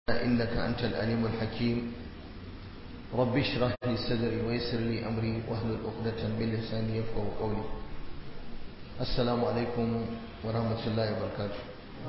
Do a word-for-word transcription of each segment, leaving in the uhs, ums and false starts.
إنك أنت العليم الحكيم رب اشرح لي صدري ويسر لي أمري واحلل عقدة من لساني يفقهوا قولي السلام عليكم ورحمة الله وبركاته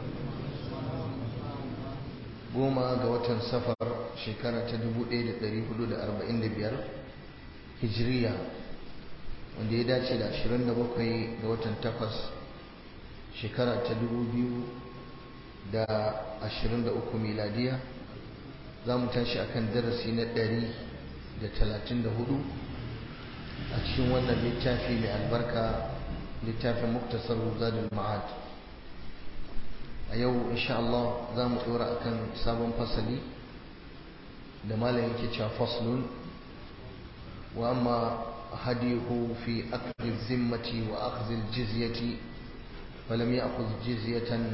goma ga watan safar shekara ta dubu ɗaya da ɗari hudu da arba'in da biyar hijiriya wanda ya dace da ashirin da bakwai ga watan takwas shekara ta dubu biyu da ashirin da uku miladiya za mu tashi akan darasi na ɗari da talatin da hudu a cikin wannan littafi mai albarka littafin muktasar zadul ma'ad a yau insha Allah za mu ɗora akan sabon fasali da malam yake cewa faslun wa amma hadihu fi akhdhi zimmati wa akhdhi aljizyati falam ya'khudh jizyatan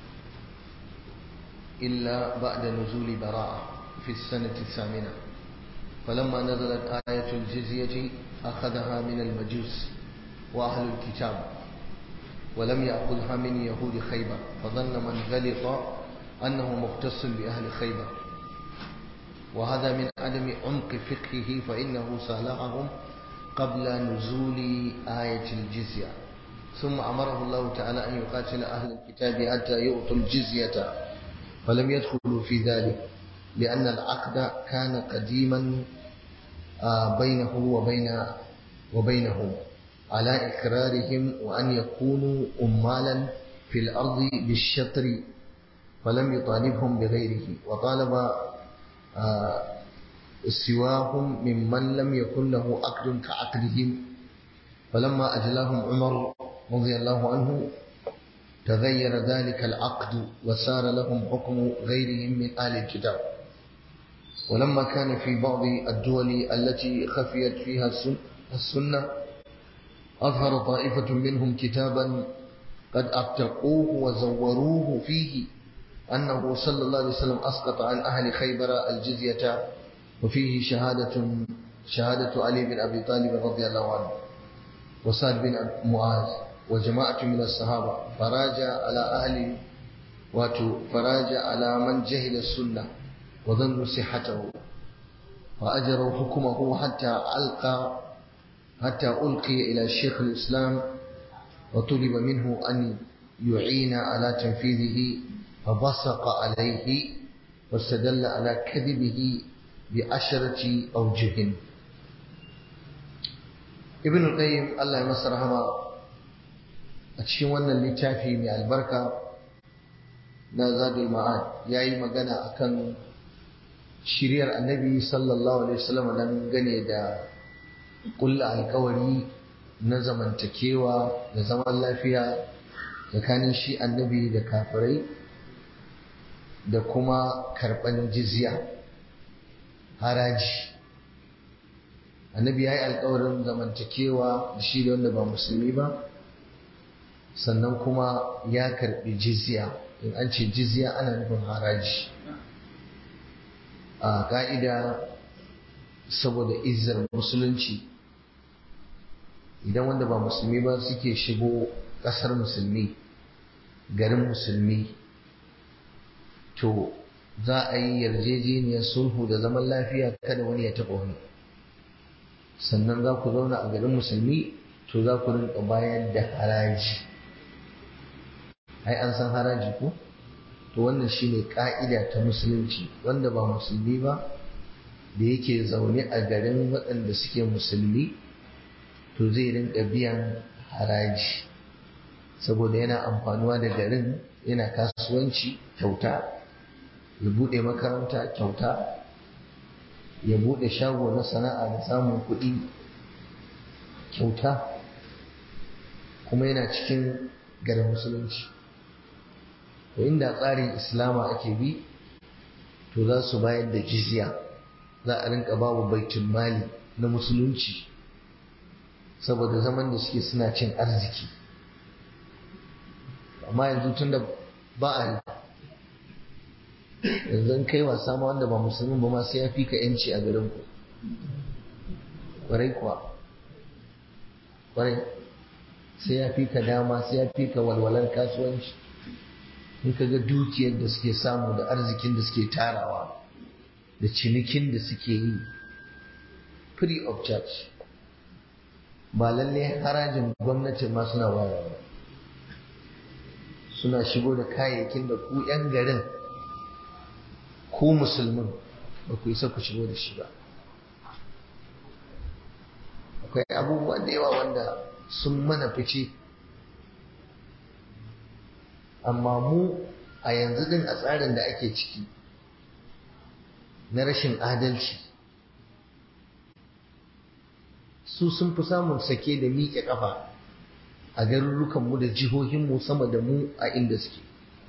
illa ba'da nuzuli bara'a fi as-sanati ath-thamina falamma nazalat ayatu aljizyati akhadhaha min al-majus wa ahli al-kitab ولم يأخذها من يهود خيبر فظن من غلط أنه مختص بأهل خيبر وهذا من عدم عمق فقهه فإنه صالحهم قبل نزول آية الجزية ثم أمره الله تعالى أن يقاتل أهل الكتاب حتى يؤتوا الجزية فلم يدخلوا في ذلك لأن العقد كان قديما بينه وبين وبينهم على إقرارهم وأن يكونوا أمالا في الأرض بالشطر فلم يطالبهم بغيره وطالب سواهم ممن لم يكن له عقد كعقدهم فلما أجلاهم عمر رضي الله عنه تغير ذلك العقد وصار لهم حكم غيرهم من أهل الكتاب ولما كان في بعض الدول التي خفيت فيها السنة أظهر طائفة منهم كتابا قد أبتقوه وزوروه فيه أنه صلى الله عليه وسلم أسقط عن أهل خيبر الجزية وفيه شهادة شهادة علي بن أبي طالب رضي الله عنه وسعد بن معاذ وجماعة من الصحابة فراجع على أهل فراجع على من جهل السنة وظنوا صحته فأجروا حكمه حتى ألقى حتى ألقي إلى شيخ الإسلام وطلب منه أن يعين على تنفيذه فبصق عليه واستدل على كذبه بعشرة أوجه ابن القيم الله يمسر رحمه أتشي wannan littafi mai albarka na zadul ma'ad yayi magana akan shiriyar annabi sallallahu alaihi wasallam dan gane da kulla alkawari na zamantakewa da zaman lafiya tsakanin shi annabi da kafirai da kuma karɓan jizya haraji annabi ya yi alkawarin zamantakewa da shi da wanda ba musulmi ba sannan kuma ya karɓi jizya in an ce jizya ana nufin haraji a ƙa'ida saboda izzar musulunci idan wanda ba musulmi ba suke shigo ƙasar musulmi garin musulmi to za a yi yarjejeniyar sulhu da zaman lafiya kada wani ya taɓa wani sannan za ku zauna a garin musulmi to za ku rinka bayar da haraji ai an san haraji ko to wannan shine ƙa'ida ta musulunci wanda ba musulmi ba da yake zaune a garin waɗanda suke musulmi to zai rinka biyan haraji saboda yana amfanuwa da garin yana kasuwanci kyauta ya buɗe makaranta kyauta ya buɗe shago na sana'a da samun kuɗi kyauta kuma yana cikin garin musulunci to inda tsarin islama ake bi to za su bayar da jizya za a rinka babu baitul mali na musulunci saboda zaman da suke suna cin arziki amma yanzu tun da ba a yanzu kai wasa ma wanda ba musulmin ba ma sai ya fi ka yanci a garin ku kwarai kuwa kwarai sai ya fi ka dama sai ya fi ka walwalar kasuwanci in ka ga dukiyar da suke samu da arzikin da suke tarawa da cinikin da suke yi free of charge, ba lalle harajin gwamnati ma suna bayarwa, suna shigo da kayayyakin da ku 'yan garin ku musulmin ba ku isa ku shigo da shi ba. Akwai abubuwa da yawa wanda sun mana fice, amma mu a yanzu din a tsarin da ake ciki na rashin adalci, su sun fi samun sake da miƙe ƙafa a garurukanmu da jihohinmu sama da mu a inda suke.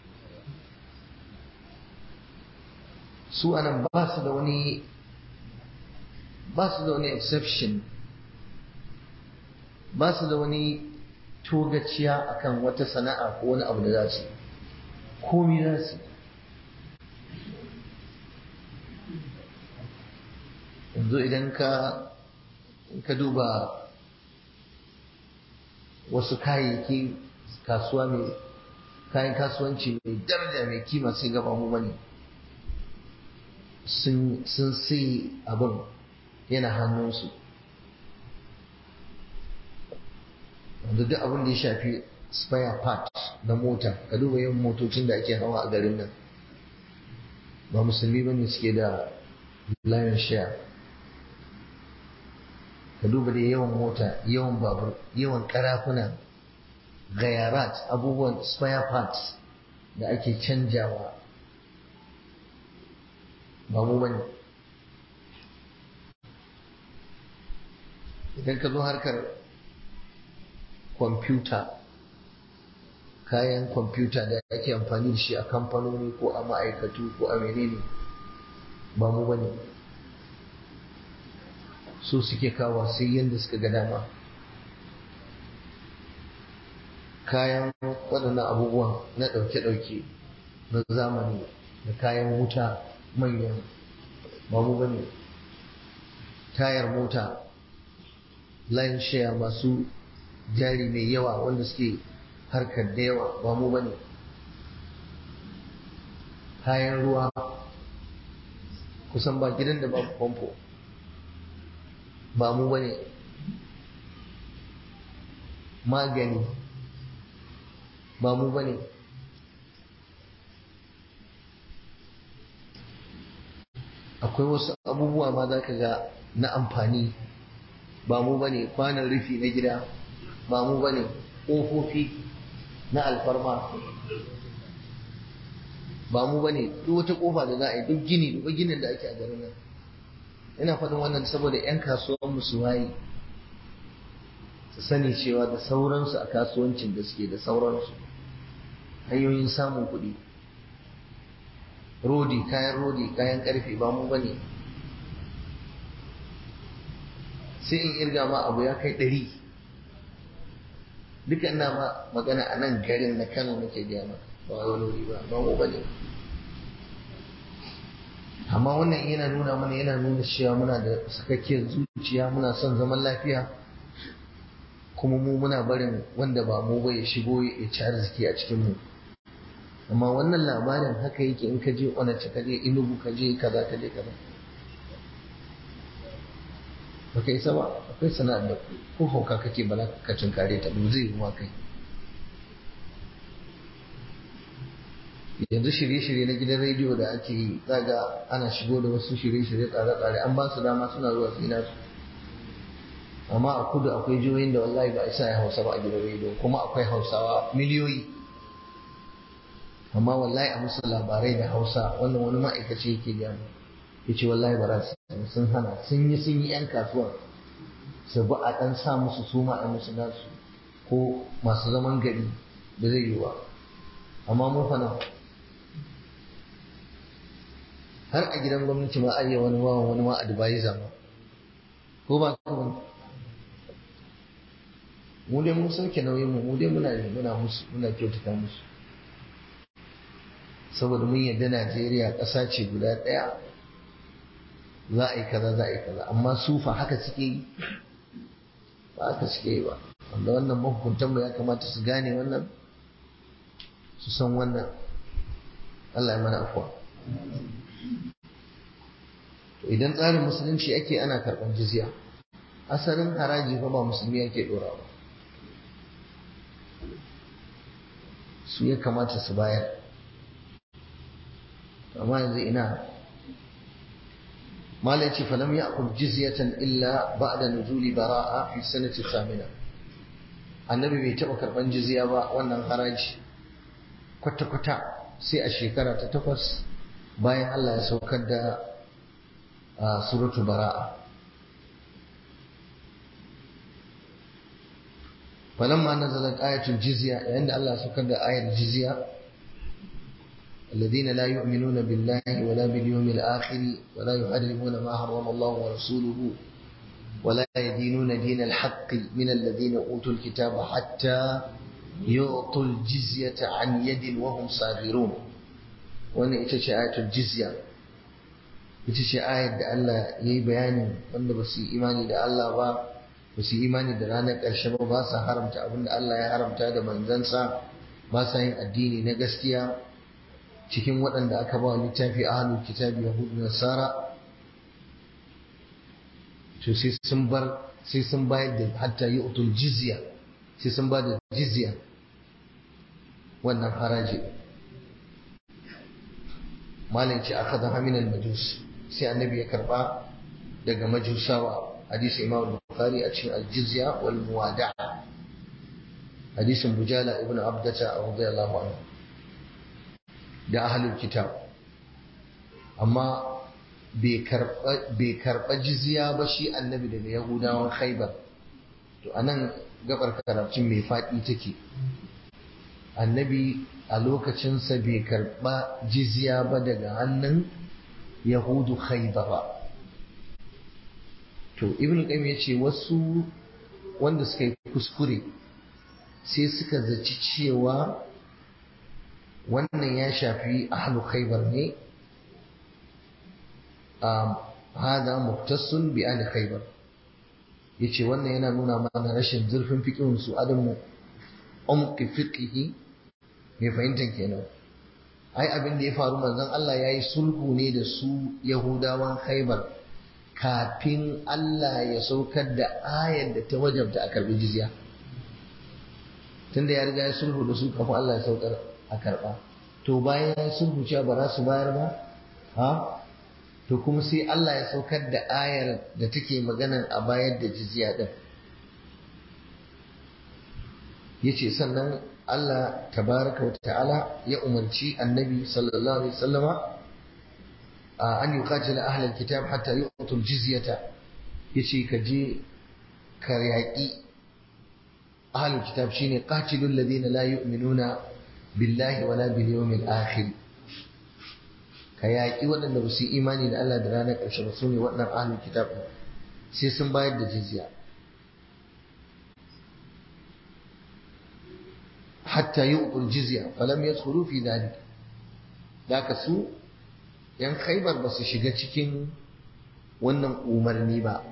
Su anan ba su da wani ba su da wani exception, ba su da wani togaciya akan wata sana'a ko wani abu da za su komi za su. yanzu idan ka ka duba wasu kayayyaki kasuwa mai kayan kasuwanci mai daraja mai kima sai gaba mu bane sun sun sai abin yana hannunsu. wanda duk abin da ya shafi spare part na mota, ka duba yawan motocin da ake hawa a garin nan, ba musulmi bane suke da lion share. ka duba da yawan mota, yawan babur, yawan karafuna, gayarat, abubuwan spare parts da ake canjawa, ba mu bane. idan ka zo harkar kwamfuta, kayan kwamfuta da ake amfani da shi a kamfanoni ko a ma'aikatu ko a menene, ba mu bane. su suke kawo sai yadda suka ga dama. kayan waɗannan abubuwan na ɗauke-ɗauke na zamani da kayan wuta manyan, ba mu bane. tayar mota, line share, masu jari mai yawa wanda suke harkar da yawa, ba mu bane. kayan ruwa, kusan ba gidan da babu famfo, ba mu bane. magani, ba mu bane. akwai wasu abubuwa ma za ka ga na amfani, ba mu bane. kwanan rufi na gida, ba mu bane. ƙofofi na alfarma, ba mu bane. duk wata ƙofa da za a yi, duk gini, duk ginin da ake a garin nan, ina faɗin wannan saboda 'yan kasuwan su waye, su sani cewa da sauransu a kasuwancin da suke da sauransu hanyoyin samun kuɗi. rodi, kayan rodi, kayan ƙarfe, ba mu bane. sai in irga ma abu ya kai ɗari, duka ina ma magana a nan garin na Kano nake gaya maka, ba wani wuri ba, ba mu bane. amma wannan yana nuna mana yana nuna cewa muna da sakakkiyar zuciya, muna son zaman lafiya, kuma mu muna barin wanda ba mu ba ya shigo ya ci arziki a cikin mu. amma wannan labarin haka yake in ka je Onace, ka je Enugu, ka je kaza, ka je kaza, baka isa ba. akwai sana'ar da ko hauka kake bala ka cinkare ta, ba zai yi ma kai. yanzu shirye-shirye na gidan rediyo da ake yi, zaga ana shigo da wasu shirye-shirye tsare-tsare, an ba su dama suna zuwa su yi nasu. amma a kudu akwai jihohin da wallahi ba isa ya hausa ba a gidan rediyo, kuma akwai hausawa miliyoyi, amma wallahi a musu labarai da hausa. wannan wani ma'aikaci yake gaya mu, ya ce wallahi ba za su, sun hana, sun yi sun yi 'yan kasuwa su bi a ɗan sa musu su ma a musu nasu, ko masu zaman gari, da zai yi wa. amma mu fa nan har a gidan gwamnati ma a yi wani wawan wani ma advisor ma, ko ba kuma mu dai mun sauke nauyin mu, mu dai muna muna musu, muna kyautata musu, saboda mun yarda Najeriya ƙasa ce guda ɗaya, za a yi kaza, za a yi kaza. amma su fa haka suke yi, ba haka suke yi ba. wanda wannan mahukuntan mu ya kamata su gane wannan, su san wannan. Allah ya mana afuwa. Idan tsarin musulunci ake ana karɓar jizya, asalin haraji fa ba musulmi ake ɗorawa, su ya kamata su bayar. amma yanzu ina malai ce falam ya akul jizyatan illa ba'da nuzuli bara'a fi sanati samina, annabi bai taɓa karɓar jizya ba wannan haraji kwata-kwata sai a shekara ta takwas bayan Allah ya saukar da suratu bara'a. falamma nazalat ayatul jizya, yayin da Allah ya saukar da ayar jizya, الذين لا يؤمنون بالله ولا باليوم الآخر ولا يحرمون ما حرم الله ورسوله ولا يدينون دين الحق من الذين أوتوا الكتاب حتى يعطوا الجزية عن يد وهم صاغرون. وأن إتشاء آية الجزية إتشاء آية الله يي بيان وأن بسي إيماني دا الله با بسي إيماني دا رانك الشباب باسا حرمت أبن الله يا حرمت هذا من زنسا باسا ين الديني نغسكيا cikin waɗanda aka ba littafi ahlul kitabi yahudu nasara, to sai sun bar sai sun bayar da hatta yu'tul jizya, sai sun ba da jizya wannan haraji. malin ce akhadha min al-majus, sai annabi ya karba daga majusawa. hadisi imam bukhari a cikin al-jizya wal muwada'a, hadisin bujala ibn abdata radiyallahu anhu da ahlul kitab. amma bai karɓa jizya ba shi annabi daga yahudawan khaibar. to anan gabar karatun mai faɗi take, annabi a lokacinsa bai karɓa jizya ba daga hannun yahudu khaibar ba. to ibn qayyim ya ce wasu wanda suka yi kuskure sai suka zaci cewa wannan ya shafi ahlu khaybar ne, hada muktassun bi ahli khaybar. yace wannan yana nuna mana rashin zurfin fiqhin su, adamu umqi fiqhi mai fahimtar kenan. ai abin da ya faru manzon Allah yayi sulhu ne da su yahudawan khaybar kafin Allah ya saukar da ayar da ta wajabta a karbi jizya. tunda ya riga ya sulhu da su kafin Allah ya saukar a karɓa, to bayan ya sulhu cewa ba za su bayar ba, ha to kuma sai Allah ya saukar da ayar da take maganan a bayar da jizya din. yace sannan Allah tabaraka wa ta'ala ya umarci annabi sallallahu alaihi wasallama an yuqatila ahlal kitab hatta yu'tul jizyata. yace ka je ka yaƙi ahlul kitab, shine qatilul ladina la yu'minuna billahi wala bil yawmil akhir. ka yaƙi waɗanda ba su yi imani da Allah da ranar ƙarshe ba, su ne waɗannan ahlul kitab, sai sun bayar da jizya. hatta yu'tul jizya falam yadkhulu fi dhalik. daka su yan khaybar ba su shiga cikin wannan umarni ba,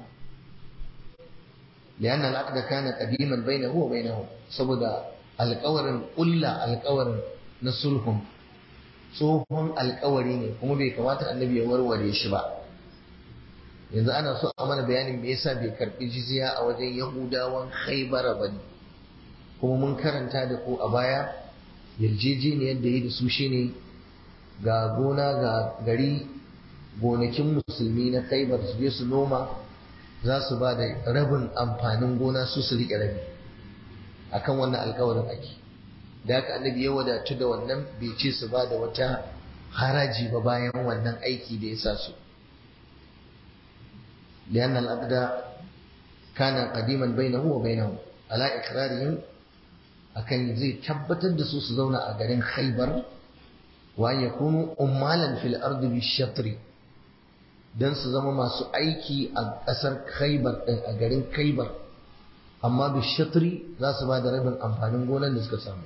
لأن العقد كان قديما بينه وبينهم, saboda alƙawarin ƙulla alƙawarin na sulhun tsohon alƙawari ne, kuma bai kamata annabi ya warware shi ba. yanzu ana so a mana bayanin me yasa bai karɓi jizya a wajen yahudawan khaybar ba ne. kuma mun karanta da ku a baya yarjejeniyar da yi da su shine ga gona ga gari, gonakin musulmi na khaybar su je su noma, za su ba da rabin amfanin gona su su riƙe rabi. akan wannan alkawarin ake, da haka annabi ya wadatu da wannan, bai ce su ba da wata haraji ba bayan wannan aiki da ya sa su. lian al-aqda kana qadiman bainahu wa bainahum ala iqrarihim, akan zai tabbatar da su su zauna a garin Khaybar, wa an yakunu ummalan fil ardi bi-shatri, dan su zama masu aiki a ƙasar Khaybar din, a garin Khaybar, amma bi-shatri za su ba da rabin amfanin gonan da suka samu.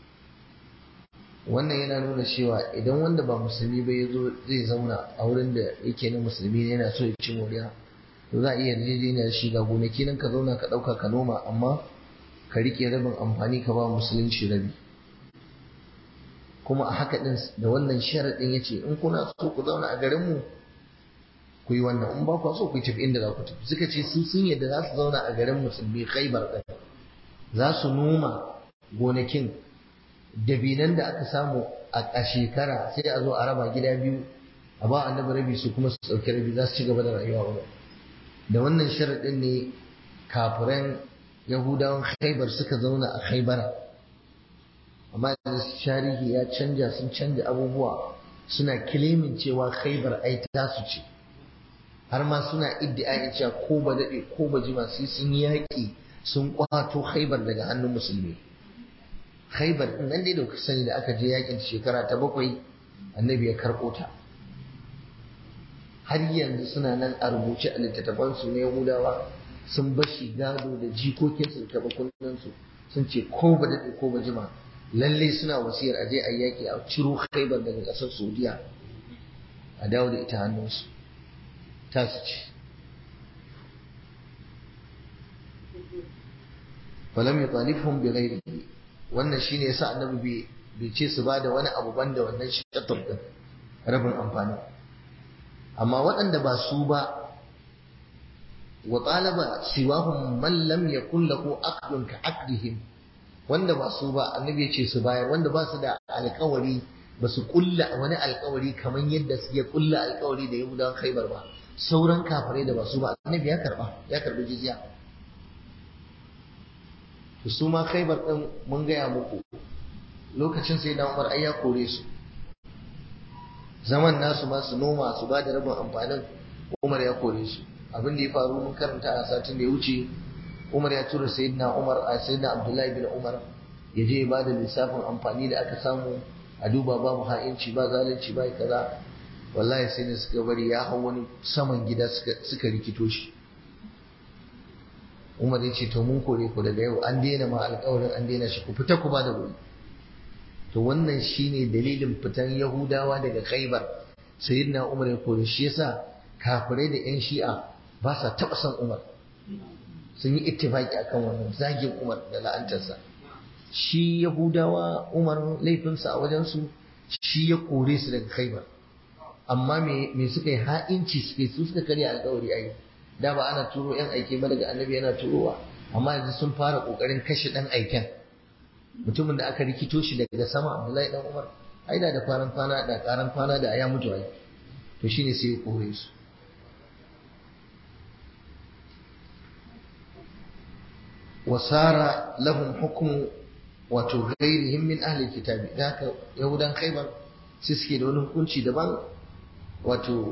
wannan yana nuna cewa idan wanda ba musulmi ba ya zo zai zauna a wurin da yake na musulmi ne, yana so ya ci moriya, to za a iya yarjejeniya shi ga gonaki nan ka zauna ka ɗauka ka noma, amma ka riƙe rabin amfani ka ba musulunci rabi. kuma a haka din da wannan sharadin yace in kuna so ku zauna a garin mu ku yi wannan, in ba ku so ku tafi inda za ku tafi. Suka ce su sun yadda za su zauna a garin musulmi Khaibar din, za su noma gonakin, dabinan da aka samu a shekara sai a zo a raba gida biyu a ba annabi rabi su kuma su ɗauki rabi, za su ci gaba da rayuwa wurin. Da wannan sharaɗin ne kafiran Yahudawan Khaibar suka zauna a Khaibara. Amma da tarihi ya canja, sun canja abubuwa, suna kilimin cewa Khaibar ai tasu ce, har ma suna iddia'in cewa ko ba daɗe ko ba jima sai sun yi yaƙi sun kwato Khaibar daga hannun musulmi. Khaibar din nan dai da kuka sani da aka je yakin shekara ta bakwai annabi ya karɓo ta, har yanzu suna nan a rubuce a littattafan su na Yahudawa, sun bashi gado da jikokin su da bakunan su, sun ce ko ba daɗe ko ba jima lalle suna wasiyar a je a yaki a ciro Khaibar daga ƙasar Saudiya a dawo da ita hannunsu, ta su ce. falam yutalifhum bi ghairihi, wannan shine yasa annabi bai ce su bada wani abu banda wannan shatar din rabin amfani. Amma waɗanda ba su ba, wa talaba siwahum man lam yakul lahu aqdun ka aqdihim, wanda ba su ba annabi ya ce su bayar, wanda ba su da alƙawari, ba su kulla wani alƙawari kamar yadda suke kulla alƙawari da Yahudawan Khaibar ba, sauran kafirai da ba su ba annabi ya karba ya karbi jizya. to su ma Khaibar din mun gaya muku lokacin sai da Umar ai ya kore su, zaman nasu ma su noma su ba da rabin amfanin, Umar ya kore su. Abin da ya faru mun karanta a satin da ya wuce, Umar ya tura sayyidina Umar a sayyidina Abdullahi bin Umar ya je ya ba da lissafin amfani da aka samu, a duba babu ha'inci ba zalunci ba kaza. Wallahi sai da suka bari ya hau wani saman gida suka rikito shi. Umar ya ce to mun kore ku daga yau, an daina ma alƙawarin, an daina shi, ku fita ku ba da wuri. To wannan shine dalilin fitan Yahudawa daga Khaibar, sayyidina Umar ya kore shi. Yasa kafirai da yan Shi'a ba sa taɓa son Umar, sun yi ittifaki akan wannan, zagin Umar da la'antarsa. Shi Yahudawa Umar laifinsa a wajensu shi ya kore su daga Khaibar, amma me suka yi ha'inci suke, su suka karya alƙawari ai. Da ba ana turo yan aike ba daga annabi yana turowa, amma yanzu sun fara kokarin kashe dan aiken, mutumin da aka rikito shi daga sama, Abdullahi dan Umar. Ai da da kwaran kwana da karan kwana da ya mutu ai. To shine sai ya kore su. wasara lahum hukmu wato ghairihim min ahli kitabi, da haka yahudan Khaibar sai suke da wani hukunci daban, wato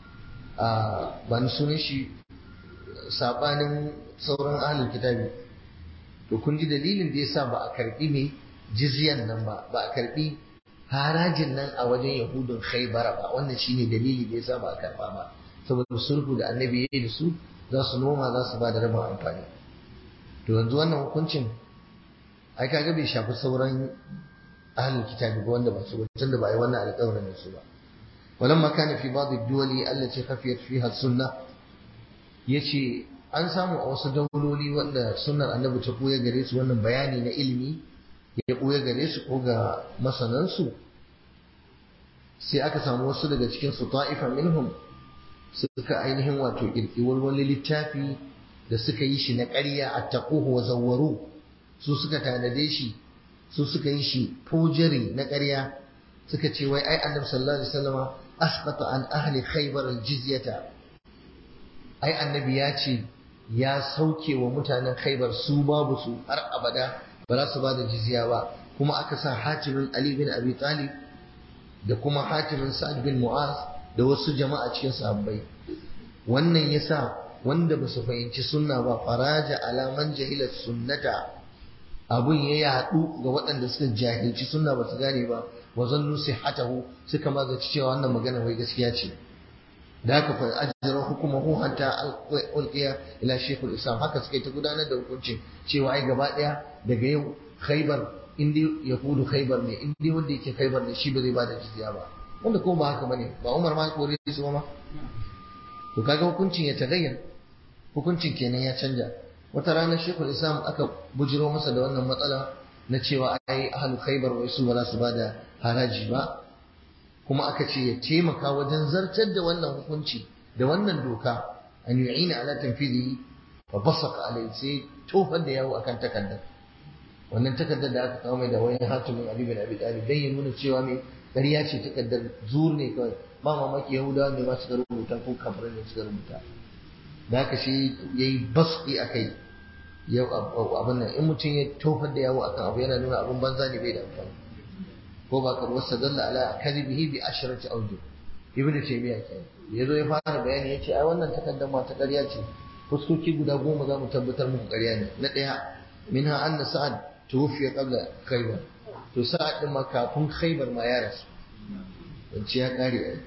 a ban sunan shi sabanin sauran ahlul kitabi. To kun ji dalilin da yasa ba a karbi ne jizyan nan ba, ba a karbi harajin nan a wajen yahudun Khaibar ba. Wannan shine dalili da yasa ba a karba ba, saboda sulhu da annabi ya yi da su, za su noma, za su ba da rabin amfani. To yanzu wannan hukuncin ai kaga bai shafi sauran ahlul kitabi ba wanda ba su ba, tunda ba yi wannan alƙawarin da su ba. ولما كان في بعض الدول التي خفيت فيها السنة yace an samu a wasu dauloli wanda sunnar annabi ta koya gare su, wannan bayani na ilimi ya koya gare su ko ga masanansu, sai aka samu wasu daga cikin su ta'ifa minhum suka ainihin wato kirkiwar wani littafi da suka yi shi na ƙarya, attaquhu wa zawwaru, su suka tanade shi, su suka yi shi forgery na ƙarya. Suka ce wai ai annabi sallallahu alaihi wasallama asqata an ahli khaybar aljizyata, ai annabi ya ce ya sauke wa mutanen khaybar su babu su har abada ba za su ba da jizya ba. Kuma aka sa hatimin ali bin abi talib da kuma hatimin sa'ad bin mu'az da wasu jama'a cikin sahabbai. Wannan yasa wanda ba su fahimci sunna ba, faraja ala man jahila sunnata, abun ya yaɗu ga waɗanda suka jahilci sunna ba su gane ba, wa zannu sihhatahu, suka mazaci cewa wannan magana wai gaskiya ce. Da haka fa ajra hukumahu hatta ulqiya ila shaykhul islam, haka suka ta gudanar da hukuncin cewa ai gaba daya daga yau Khaibar indi yahudu Khaibar ne, indi wanda yake Khaibar ne shi ba zai bada jizya ba, wanda ko ba haka bane, ba Umar ma kore su ba ma. To kaga hukuncin ya tagayyar, hukuncin kenan ya canja. Wata ranar shaykhul islam aka bujiro masa da wannan matsala, na cewa ai ahlu khaybar wai su ba za su bada haraji ba, kuma aka ce ya taimaka wajen zartar da wannan hukunci da wannan doka an yu'ina ala tanfidhi fa basaqa alai sai tofar da yawo akan takaddar wannan takaddar da aka kawo mai da wayan hatimin Ali bin Abi Talib dan ya nuna cewa mai ƙarya ce takaddar zur ne kawai ba mamaki Yahudawa ne ma suka rubuta ko kafirai ne suka rubuta da haka shi yayi basqi akai yau abin nan in mutum ya tofar da yawo akan abu yana nuna abin banza ne bai da amfani ko ba ka wasa dalla ala kadhibihi bi ashrati awjuh ibnu taymiya kenan yazo ya fara bayani yace ai wannan takaddar ma ta ƙarya ce fuskoki guda goma za mu tabbatar muku ƙarya ne na ɗaya minha anna sa'ad tuwfiya qabla khaybar to sa'ad din ma kafin khaybar ma ya rasu dan ya kare ai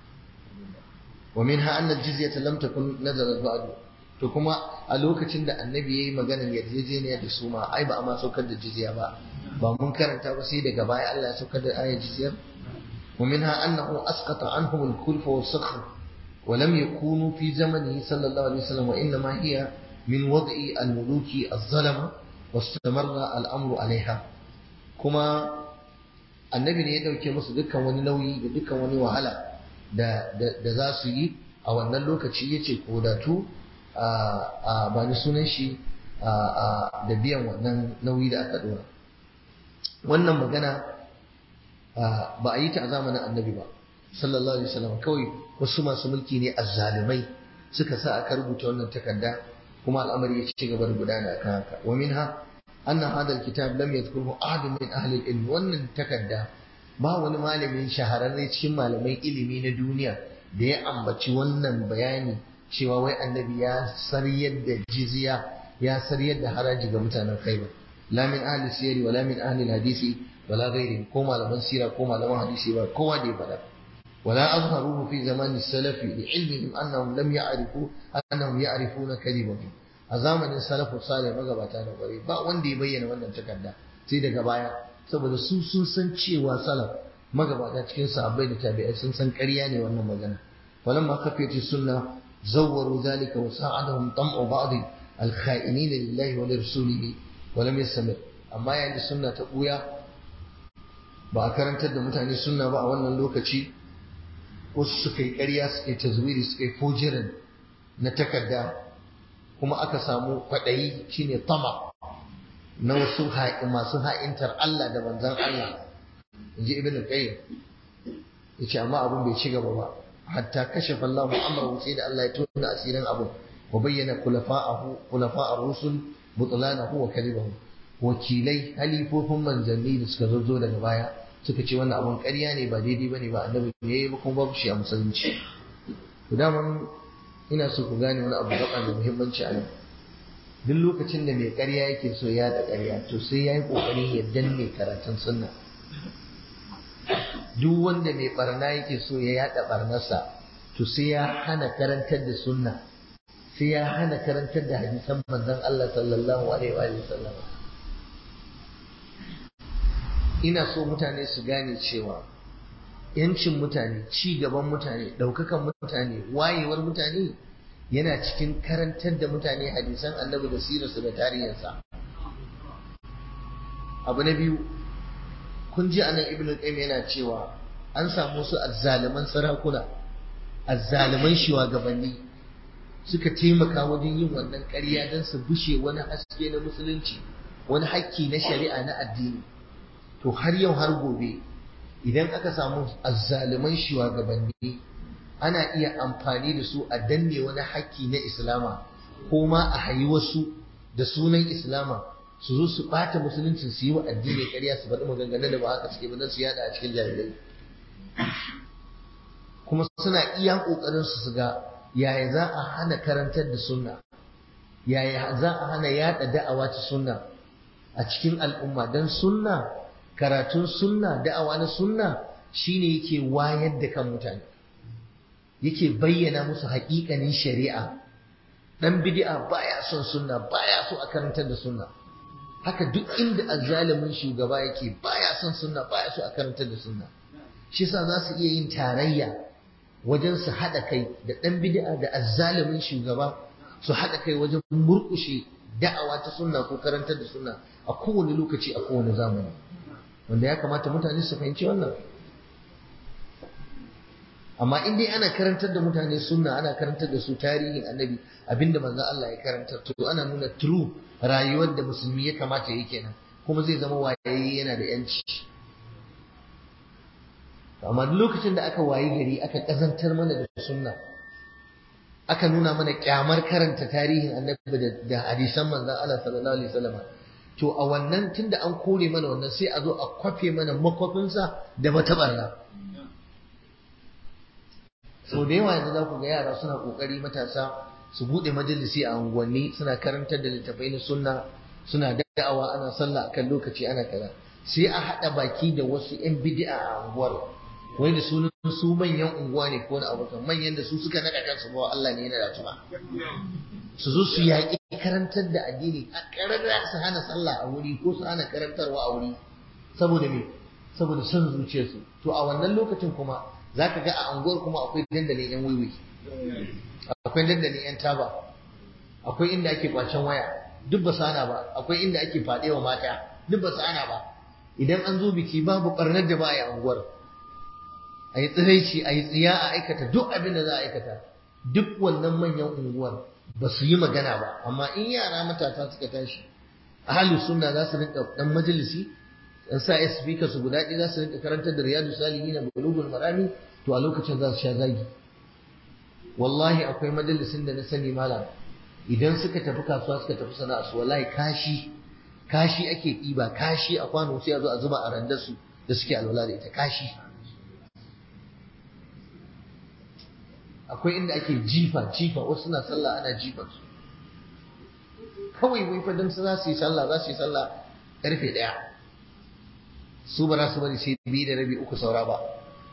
wa minha anna al-jizyata lam takun nazalat ba'd to kuma a lokacin da annabi yayi maganar yarjejeniya da su ma ai ba a ma saukar da jizya ba ba mun karanta ba sai daga baya Allah ya saukar da ayar jizyar wa minha annahu asqata anhum al-kulfa was-sakhr wa lam yakunu fi zamanihi sallallahu alaihi wasallam wa inma hiya min wad'i al-muluki az-zalama wastamarra al-amru alaiha kuma annabi ne ya dauke musu dukkan wani nauyi da dukkan wani wahala da da za su yi a wannan lokaci yace kodatu a ba ni sunan shi da biyan wannan nauyi da aka dora wannan magana ba a yi ta a zamanin annabi ba sallallahu alaihi wasallam kawai wasu masu mulki ne azzalumai suka sa aka rubuta wannan takarda kuma al'amari ya ci gaba da gudana akan haka wa minha anna hadha alkitab lam yadhkurhu ahad min ahli alilm wannan takarda ba wani malamin shahararre cikin malamai ilimi na duniya da ya ambaci wannan bayani cewa wai annabi ya saryar da jizya ya saryar da haraji ga mutanen Khaibar la min ahli siyari wala min ahli hadisi wala ghairi ko malaman sira ko malaman hadisi ba kowa da ya faɗa wala azharuhu fi zamani salafi li ilmihim annahum lam ya'rifu annahum ya'rifuna kalimahu a zamanin salafu salih magabata na kware ba wanda ya bayyana wannan takarda sai daga baya saboda su sun san cewa salaf magabata cikin sahabbai da tabi'ai sun san ƙarya ne wannan magana falamma khafiyat sunna زوروا ذلك وساعدهم طمع بعض الخائنين لله ولرسوله ولم يستمر amma yayin da sunna ta buya ba a karantar da mutane sunna ba a wannan lokaci wasu suka yi ƙarya suka yi tazwiri suka yi fojirin na takarda kuma aka samu kwaɗayi shine tama na wasu masu ha'intar Allah da manzon Allah inji ibn qayyim yace amma abun bai ci gaba ba hatta kashafa Allahu amrahu sai da Allah ya tona asirin abu wa bayyana khulafa'ahu khulafa'ar rusul butlanahu wa kalibahu wakilai halifofin manzanni da suka zo daga baya suka ce wannan abun ƙarya ne ba daidai bane ba annabi ne yayi ba kuma babu shi a musulunci to daman ina so ku gane wani abu gaba da muhimmanci a nan duk lokacin da mai ƙarya yake so ya da ƙarya to sai yayi kokari ya danne karatun sunna duk wanda mai barna yake so ya yada barnarsa to sai ya hana karantar da sunna sai ya hana karantar da hadisan manzon Allah sallallahu alaihi wa sallam ina so mutane su gane cewa yancin mutane ci gaban mutane daukakan mutane wayewar mutane yana cikin karantar da mutane hadisan annabi da sirarsa da tarihinsa abu na biyu kun ji anan ibnu qayyim yana cewa an samu su azzaliman sarakuna azzaliman shugabanni suka taimaka wajen yin wannan ƙarya don su bushe wani haske na musulunci wani hakki na shari'a na addini to har yau har gobe idan aka samu azzaliman shugabanni ana iya amfani da su a danne wani hakki na islama ko ma a hayi wasu da sunan islama su zo su ɓata musulunci su yi wa addini ƙarya su faɗi maganganun da ba haka suke ba don su yada a cikin jahilai kuma suna iya ƙoƙarin su ga yaya za a hana karantar da sunna yaya za a hana yada da'awa ta sunna a cikin al'umma don sunna karatun sunna da'awa na sunna shine yake wayar da kan mutane yake bayyana musu haƙiƙanin shari'a dan bid'a baya son sunna baya so a karantar da sunna haka duk inda azzalimin shugaba yake baya son sunna baya so a karantar da sunna shi yasa za su iya yin tarayya wajen su haɗa kai da ɗan bid'a da azzalimin shugaba su haɗa kai wajen murƙushe da'awa ta sunna ko karantar da sunna a kowane lokaci a kowane zamani, wanda ya kamata mutane su fahimci wannan. Amma in dai ana karantar da mutane sunna, ana karantar da su tarihin annabi, abinda manzon Allah ya karantar, to ana nuna true rayuwar da musulmi ya kamata yi kenan, kuma zai zama wayayi yana da yanci. Amma duk lokacin da aka wayi gari aka kazantar mana da sunna, aka nuna mana kyamar karanta tarihin annabi da hadisan manzon Allah sallallahu alaihi wasallam, to a wannan tunda an kore mana wannan, sai a zo a kwafe mana makwafinsa da matabarna. So da yawa yanzu za ku ga yara suna kokari matasa su bude majalisi a unguwanni, suna karantar da littafai na sunna, suna da'awa, ana sallah akan lokaci, ana kaza. Sai a hada baki da wasu yan bid'a a unguwar, wai da sunan su manyan unguwa ne ko da abokan manyan da su suka nada kansu ba Allah ne yana da su ba. Su zo su yaƙi karantar da addini, a karara su hana sallah a wuri ko su hana karantarwa a wuri, saboda me? Saboda son zuciyarsu. To a wannan lokacin kuma za ka ga a anguwar kuma akwai dandalin yan wiwi, akwai dandalin yan taba, akwai inda ake kwacen waya, duk ba sana ba, akwai inda ake faɗewa mata, duk ba sana ba. Idan an zo biki babu ɓarnar da ba a yi anguwar, a yi tsiraici, a yi tsiya, a aikata duk abin da za a aikata. Duk wannan manyan unguwar ba su yi magana ba, amma in yara matasa suka tashi, ahlus sunna za su rinka dan majalisi, in sa speaker su guda ɗaya za su rinka karantar da riyadu salihin da bulugul marami, to a lokacin za su sha zagi. Wallahi akwai majalisin da na sani malam, idan suka tafi kasuwa suka tafi sana'a su, wallahi kashi kashi ake ɗiba, kashi a kwano sai a zo a zuba a randar su da suke alwala da ita, kashi. Akwai inda ake jifa jifa, wasu suna sallah ana jifar su, kawai wai fa dan su za su yi sallah za su yi sallah karfe ɗaya, su ba za su bari sai biyu da rabi uku saura ba.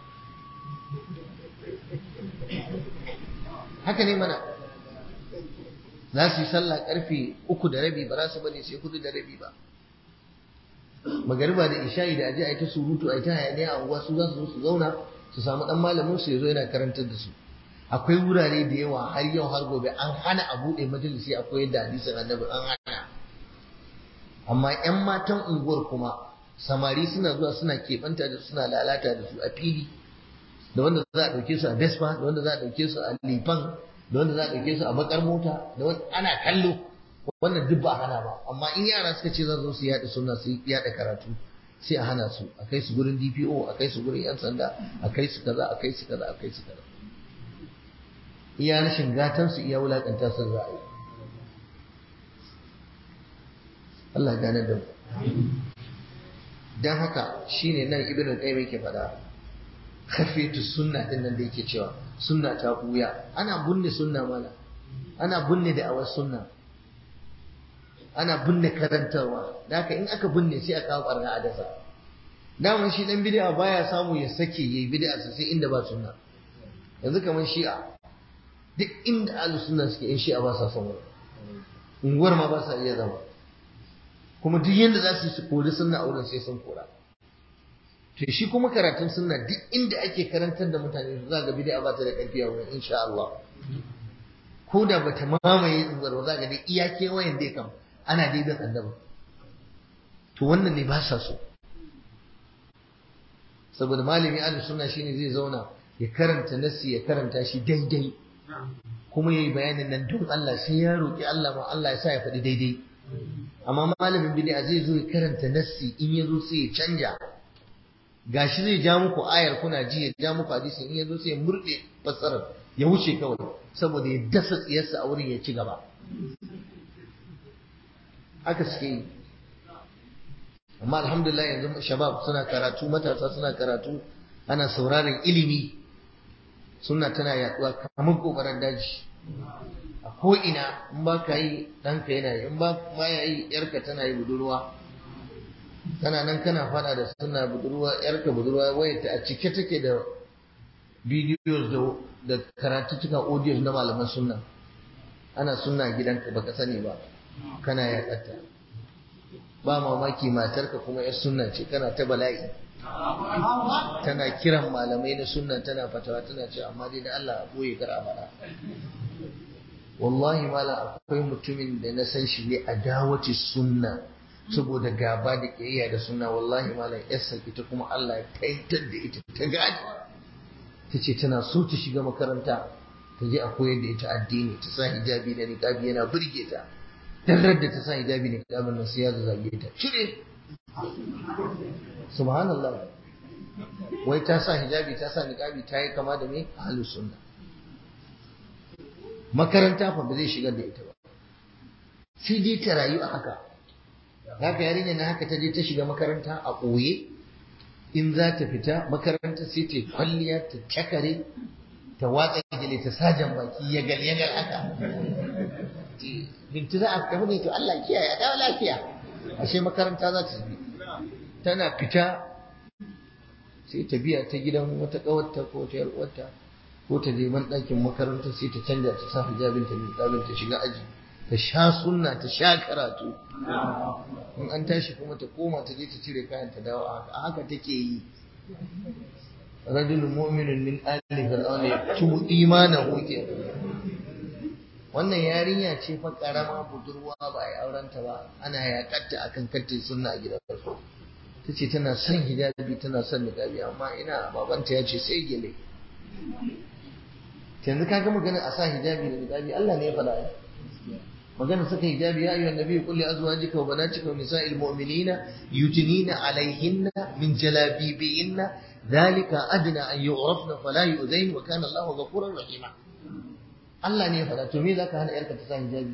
Haka ne mana, za su yi sallah karfe uku da rabi, ba za su bari sai hudu da rabi ba. Magariba da isha'i da aje a yi ta surutu, a yi ta hayaniya a unguwa, su za su zo su zauna su samu dan malamin su ya zo yana karantar da su. Akwai wurare da yawa har yau har gobe an hana a buɗe majalisi akwai yadda hadisin annabi, an hana. Amma 'yan matan unguwar kuma samari suna zuwa suna keɓanta da suna lalata da su a fili, da wanda za a ɗauke su a Vespa, da wanda za a ɗauke su a Lifan, da wanda za a ɗauke su a bakar mota, da wanda ana kallo, wannan duk ba hana ba. Amma in yara suka ce za su su yaɗa sunna, su yaɗa karatu, sai a hana su, a kai su gurin D P O, a kai su gurin 'yan sanda, a kai su kaza, a kai su kaza, a kai su kaza. Iya rashin gatan su, iya wulakanta sun za a yi. Allah ya gane da mu. Dan haka shine nan Ibn al-Qayyim yake faɗa, khafiyatu sunna din nan da yake cewa sunna ta buya, ana bunne sunna mala, ana bunne da awar sunna, ana bunne karantarwa. Da haka in aka bunne sai a kawo barna a dasa. Daman shi dan bid'a baya samu ya sake yayi bid'a sai inda ba sunna. Yanzu kamar Shi'a, duk inda ahlus sunna suke, in Shi'a ba sa son wani, unguwar ma ba sa iya zama, kuma duk yanda za su yi su kori sunna a wurin sai sun kora. To shi kuma karatun sunna duk inda ake karantar da mutane za ga bid'a ba ta da karfi a wurin, insha Allah. Ko da bata mamaye unguwar ba, za ga dai iya kewayen dai kam ana dai bin annabi. To wannan ne ba sa so. Saboda malami ahlus sunna shine zai zauna ya karanta nassi, ya karanta shi daidai, kuma yayi bayanin nan don Allah, sai ya roki Allah ma Allah ya sa ya faɗi daidai. Amma malamin bid'a zai zo ya karanta nassi, in ya zo sai ya canja, gashi zai ja muku ayar kuna ji, ya ja muku hadisi, in ya zo sai ya murde fassarar ya wuce kawai, saboda ya dasa tsiyarsa a wurin ya ci gaba. Haka suke yi. Amma alhamdulillah yanzu shabab suna karatu, matasa suna karatu, ana sauraron ilimi, sunna tana yaduwa kamar gobarar daji a ko'ina. In ba ka yi ɗanka yana yi, in ba ya yi yarka tana yi, budurwa tana nan kana fada da sunna, budurwa yarka budurwa wayarta a cike take da videos da da karatuttuka audios na malaman sunna. Ana sunna gidanka baka sani ba, kana yaƙata. Ba mamaki matarka kuma yar sunna ce, kana ta bala'i, tana kiran malamai na sunna, tana fatawa, tana ce amma dai da Allah boye kar a faɗa. wallahi mala akwai mutumin da na san shi ne a dawaci sunna saboda gaba da kiyayya da sunna wallahi malam yarsa ita kuma Allah ya kaitar da ita ta gadi ta ce tana so ta shiga makaranta ta je a koyar da ita addini ta sa hijabi da niqabi yana burge ta darar da ta sa hijabi da niqabin nan sai ya zage ta cire subhanallah wai ta sa hijabi ta sa niqabi ta yi kama da me ahlus sunna makaranta fa ba zai shigar da ita ba sai dai ta rayu a haka haka yarinya na haka ta je ta shiga makaranta a ɓoye in za ta fita makaranta sai ta kwalliya ta cakare ta watsa gele ta sajan baki ya gal ya gal haka bintu za a tafi ne to Allah kiyaye a dawo lafiya ashe makaranta za ta tafi tana fita sai ta biya ta gidan wata kawarta ko ta yar uwarta ko ta je ban ɗakin makaranta sai ta canja ta sa hijabin ta niqabin ta shiga aji ta sha sunna ta sha karatu in an tashi kuma ta koma ta je ta cire kayan ta dawo a haka take yi rajulun mu'minun min ali fir'auna yaktumu imanahu ke wannan yarinya ce fa karama budurwa ba ai auren ta ba ana yakatta akan katte sunna a gidan su tace tana son hijabi tana son niqabi amma ina babanta ya ce sai gele yanzu kaga magana a sa hijabi da niqabi Allah ne ya faɗa magana saka hijabi ya ayyuhan nabi qul li azwajika wa banatika wa nisa'il mu'minina yudnina 'alayhinna min jalabibihinna dhalika adna an yu'rafna fala yu'zain wa kana Allahu ghafurur rahima Allah ne ya faɗa to me zaka hana yarka ta sa hijabi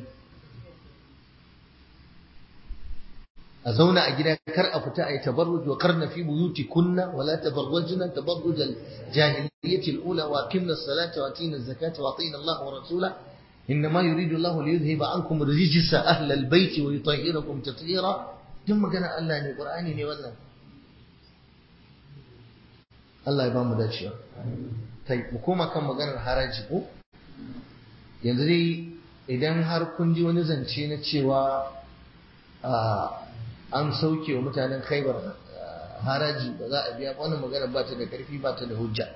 a zauna a gida kar a fita ayi tabarruj wa karna fi buyutikunna wa la tabarrujna tabarruj al-jahiliyyah al-ula wa aqimna as-salata wa atina az-zakata wa atina Allah wa rasulahu إنما يريد الله ليذهب عنكم الرجس أهل البيت ويطهركم تطهيرا ثم كان الله ني قرآني ني والله الله يبارك mu dacewa tai mu koma kan maganar haraji ko yanzu dai idan har kun ji wani zance na cewa an sauke wa mutanen Khaibar haraji ba za a biya wannan magana ba ta da karfi ba ta da hujja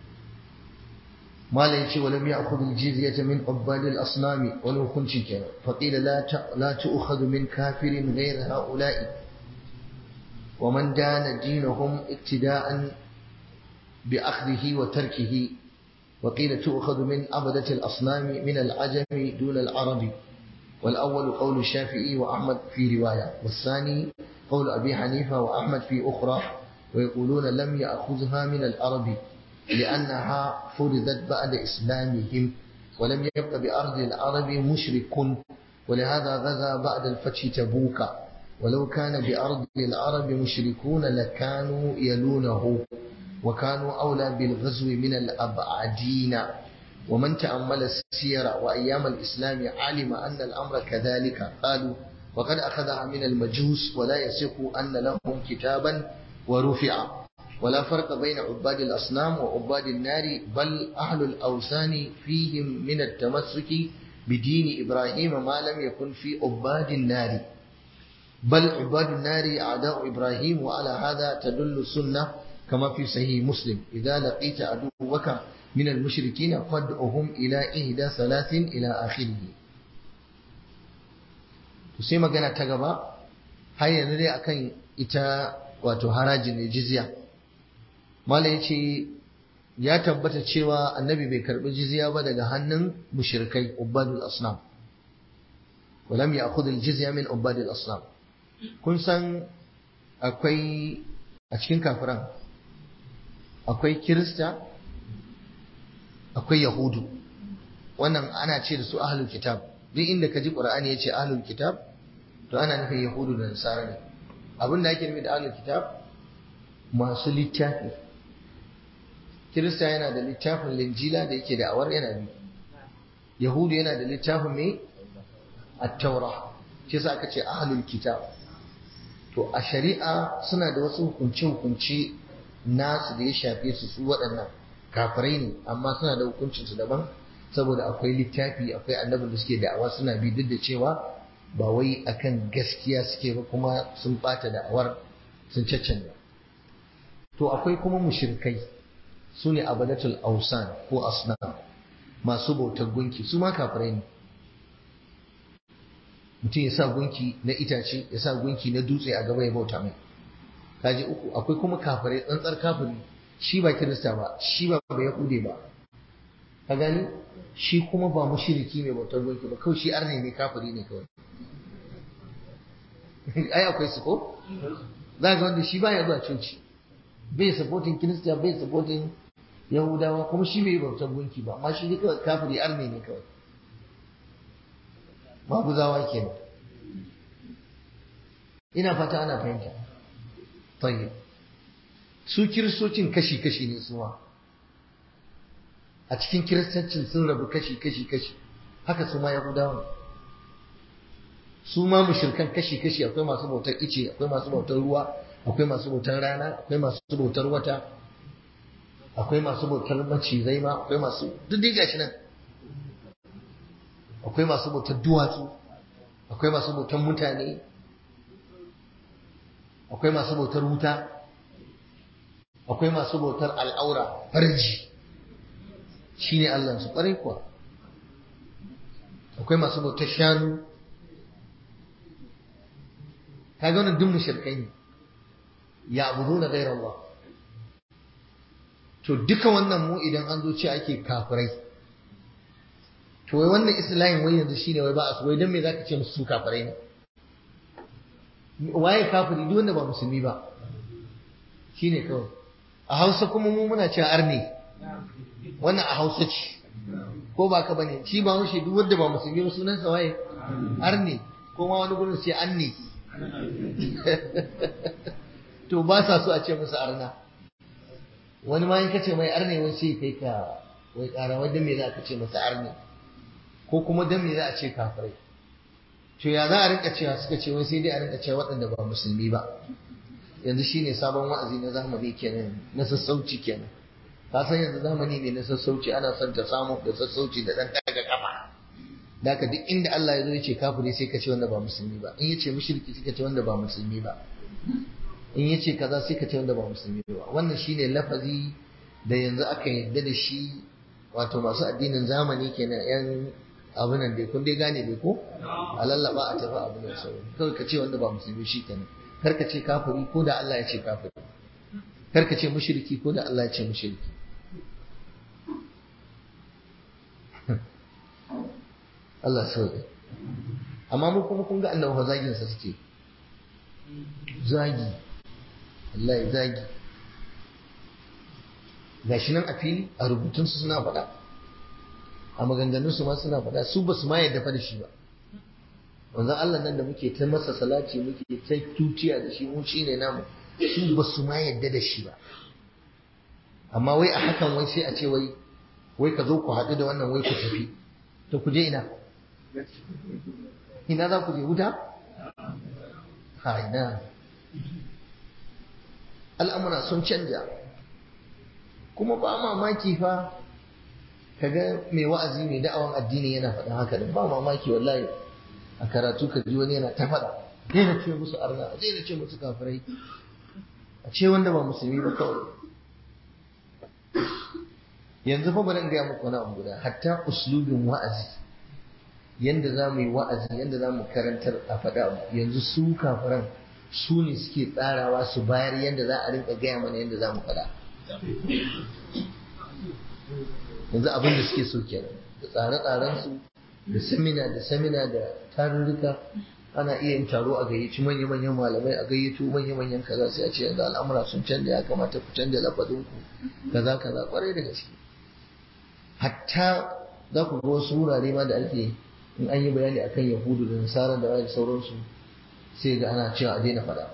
ما لا يشي ولم يأخذ الجزية من عباد الأصنام ولو كنت كذا فقيل لا لا تؤخذ من كافر غير هؤلاء ومن دان دينهم ابتداء بأخذه وتركه وقيل تؤخذ من عبدة الأصنام من العجم دون العرب والأول قول الشافعي وأحمد في رواية والثاني قول أبي حنيفة وأحمد في أخرى ويقولون لم يأخذها من العرب لأنها فرضت بعد إسلامهم ولم يبق بأرض العرب مشرك ولهذا غزا بعد الفتح تبوك ولو كان بأرض العرب مشركون لكانوا يلونه وكانوا أولى بالغزو من الأبعدين ومن تأمل السير وأيام الإسلام علم أن الأمر كذلك قالوا وقد أخذها من المجوس ولا يصح أن لهم كتابا ورفع ولا فرق بين عباد الأصنام وعباد النار بل أهل الأوثان فيهم من التمسك بدين إبراهيم ما لم يكن في عباد النار بل عباد النار أعداء إبراهيم وعلى هذا تدل السنة كما في صحيح مسلم إذا لقيت عدوك من المشركين فادعهم إلى إحدى ثلاث إلى آخره تسمى جنا تجبا هيا نري أكن إتا وتهراج الجزية Malam ya ce ya tabbata cewa annabi bai karbi jizya ba daga hannun mushrikai ubadul asnam walam ya'khudh al-jizya min ubadil asnam kun san akwai a cikin kafiran akwai kirista akwai yahudu wannan ana ce da su ahlul kitab duk inda ka ji qur'ani ya ce ahlul kitab to ana nufin yahudu da nasara ne abinda ake nufi da ahlul kitab masu littafi Kirista yana da littafin linjila da yake da awar yana bi Yahudu yana da littafin mai at-taura shi yasa aka ce ahlul kitab to a shari'a suna da wasu hukunce hukunci nasu da ya shafe su su waɗannan kafirai ne amma suna da hukuncin su daban saboda akwai littafi akwai annabin da suke da'awa suna bi duk da cewa ba wai akan gaskiya suke ba kuma sun bata da'awar sun caccanja to akwai kuma mushrikai su ne abadatul ausan ko asnam masu bautar gunki su ma kafirai ne mutum ya sa gunki na itace ya sa gunki na dutse a gaba ya bauta mai kaji uku. Akwai kuma kafirai tsantsar kafiri, shi ba kirista ba, shi ba ba yahude ba, ka gani, shi kuma ba mushriki mai bautar gunki ba, kawai shi arne ne, kafiri ne kawai. Ai akwai su ko za ga wanda shi baya zuwa coci, bai supporting kirista, bai supporting yahudawa, kuma shi bai bautar gunki ba, amma shi ne kawai kafiri, arne ne kawai, maguzawa kenan. ina fata ana fahimta. tayyib su kiristocin kashi-kashi ne suwa, a cikin kiristancin sun rabu kashi-kashi-kashi, haka su ma yahudawa, su ma mushrikan kashi-kashi, akwai masu bautar ice, akwai masu bautar ruwa, akwai masu bautar rana, akwai masu bautar wata, akwai masu bautar macizai ma, akwai masu duk dai gashi nan, akwai masu bautar duwatsu, akwai masu bautar mutane, akwai masu bautar wuta, akwai masu bautar al'aura, farji shine Allah su kwarai kuwa, akwai masu bautar shanu, kaga wannan duk mushrikai ne, ya'buduna ghayra Allah. To duka wannan mu idan an zo ce ake kafirai, to wai wannan islamin wai yanzu shine wai ba a so, wai dan me zaka ce musu su kafirai ne? Waye kafiri? Duk wanda ba musulmi ba shine kawai. A Hausa kuma mu muna cewa arne, wannan a Hausa ce ko ba ka bane? Shi ba shi duk wanda ba musulmi ba sunansa waye? Arne, ko ma wani gurin sai anne. To ba sa so a ce musu arna. Wani ma in ka ce mai arne wai sai kai ka wai ƙara, wai dan me za ka ce masa arne, ko kuma dan me za a ce kafirai? To ya za a rinka cewa, suka ce wai sai dai a rinka cewa waɗanda ba musulmi ba. Yanzu shine sabon wa'azi na zamani kenan, na sassauci kenan. Ka san yanzu zamani ne na sassauci, ana son ta samu da sassauci da dan daga kafa. Da ka duk inda Allah ya zo ya ce kafiri sai ka ce wanda ba musulmi ba, in ya ce mushriki sai ka ce wanda ba musulmi ba, in ya ce kaza sai ka ce wanda ba musulmi ba. Wannan shine lafazi da yanzu aka yarda da shi, wato masu addinin zamani kenan, yan abu nan dai kun dai gane dai ko, a lallaba a tafi abu nan sau, kawai ka ce wanda ba musulmi shi kenan, kar ka ce kafiri ko da Allah ya ce kafiri, kar ka ce mushriki ko da Allah ya ce mushriki. Allah sauke. Amma mu kuma kun ga Allah fa zagin sa suke, zagi, wallahi zagi, gashi nan a fili, a rubutunsu suna faɗa, a maganganunsu ma suna faɗa, su ba su ma yadda fa da shi ba. Wanzan Allah nan da muke ta masa salati, muke ta tutiya da shi, mu shi ne namu, su ba su ma yadda da shi ba. Amma wai a hakan wai sai a ce wai wai ka zo ku haɗu da wannan wai ku tafi, to ku je ina? Ina za ku je, wuta? Ha ina. Al'amura sun canja, kuma ba mamaki fa kaga mai wa'azi mai da'awan addini yana faɗa haka din, ba mamaki wallahi a karatu ka ji wani yana ta faɗa, daina ce musu arna, daina ce musu kafirai, a ce wanda ba musulmi ba kawai. Yanzu fa bari in gaya muku wani abu guda, hatta uslubin wa'azi, yanda za mu yi wa'azi, yanda za mu karantar a faɗa abu, yanzu su kafiran su ne suke tsarawa su bayar yanda za a rinka gaya mana yanda za mu faɗa. Yanzu abin da suke so kenan, da tsare-tsarensu, da samina da samina da tarurruka, ana iya yin taro a gayyaci manya-manyan malamai, a gayyato manya-manyan kaza, sai a ce yanzu al'amura sun canja, ya kamata ku canja lafazinku kaza kaza, kwarai da gaske. Hatta za ku ga wasu wurare ma da ake, in an yi bayani akan yahudu da nasara da wani sauransu, sai ga ana cewa a daina faɗa.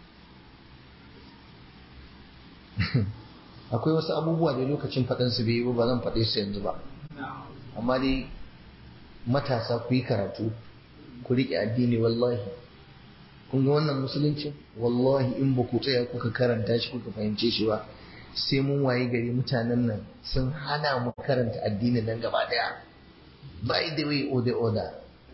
Akwai wasu abubuwa da lokacin faɗansu bai yi ba, zan faɗe su yanzu ba, amma dai matasa ku yi karatu, ku riƙe addini. Wallahi kun ga wannan musulunci, wallahi in ba ku tsaya kuka karanta shi kuka fahimce shi ba, sai mun waye gari mutanen nan sun hana mu karanta addinin nan gaba daya. By the way, order order,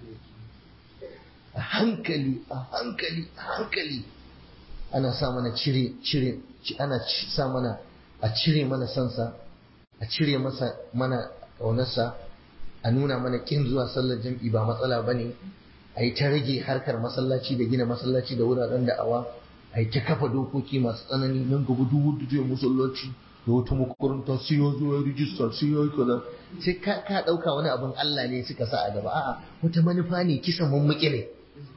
a hankali a hankali a hankali ana sa mana cire cire ana sa mana a cire mana sansa, a cire masa mana ƙaunarsa, a nuna mana kin zuwa sallar jam'i ba matsala bane, a yi ta rage harkar masallaci da gina masallaci da wuraren da'awa, a yi ta kafa dokoki masu tsanani nan gaba duk wanda zai masallaci da wata makaranta sai ya zo ya rijista sai ya yi kaza, sai ka ka ɗauka wani abin Allah ne suka sa a gaba, a'a wata manufa ne kisan mummuki ne.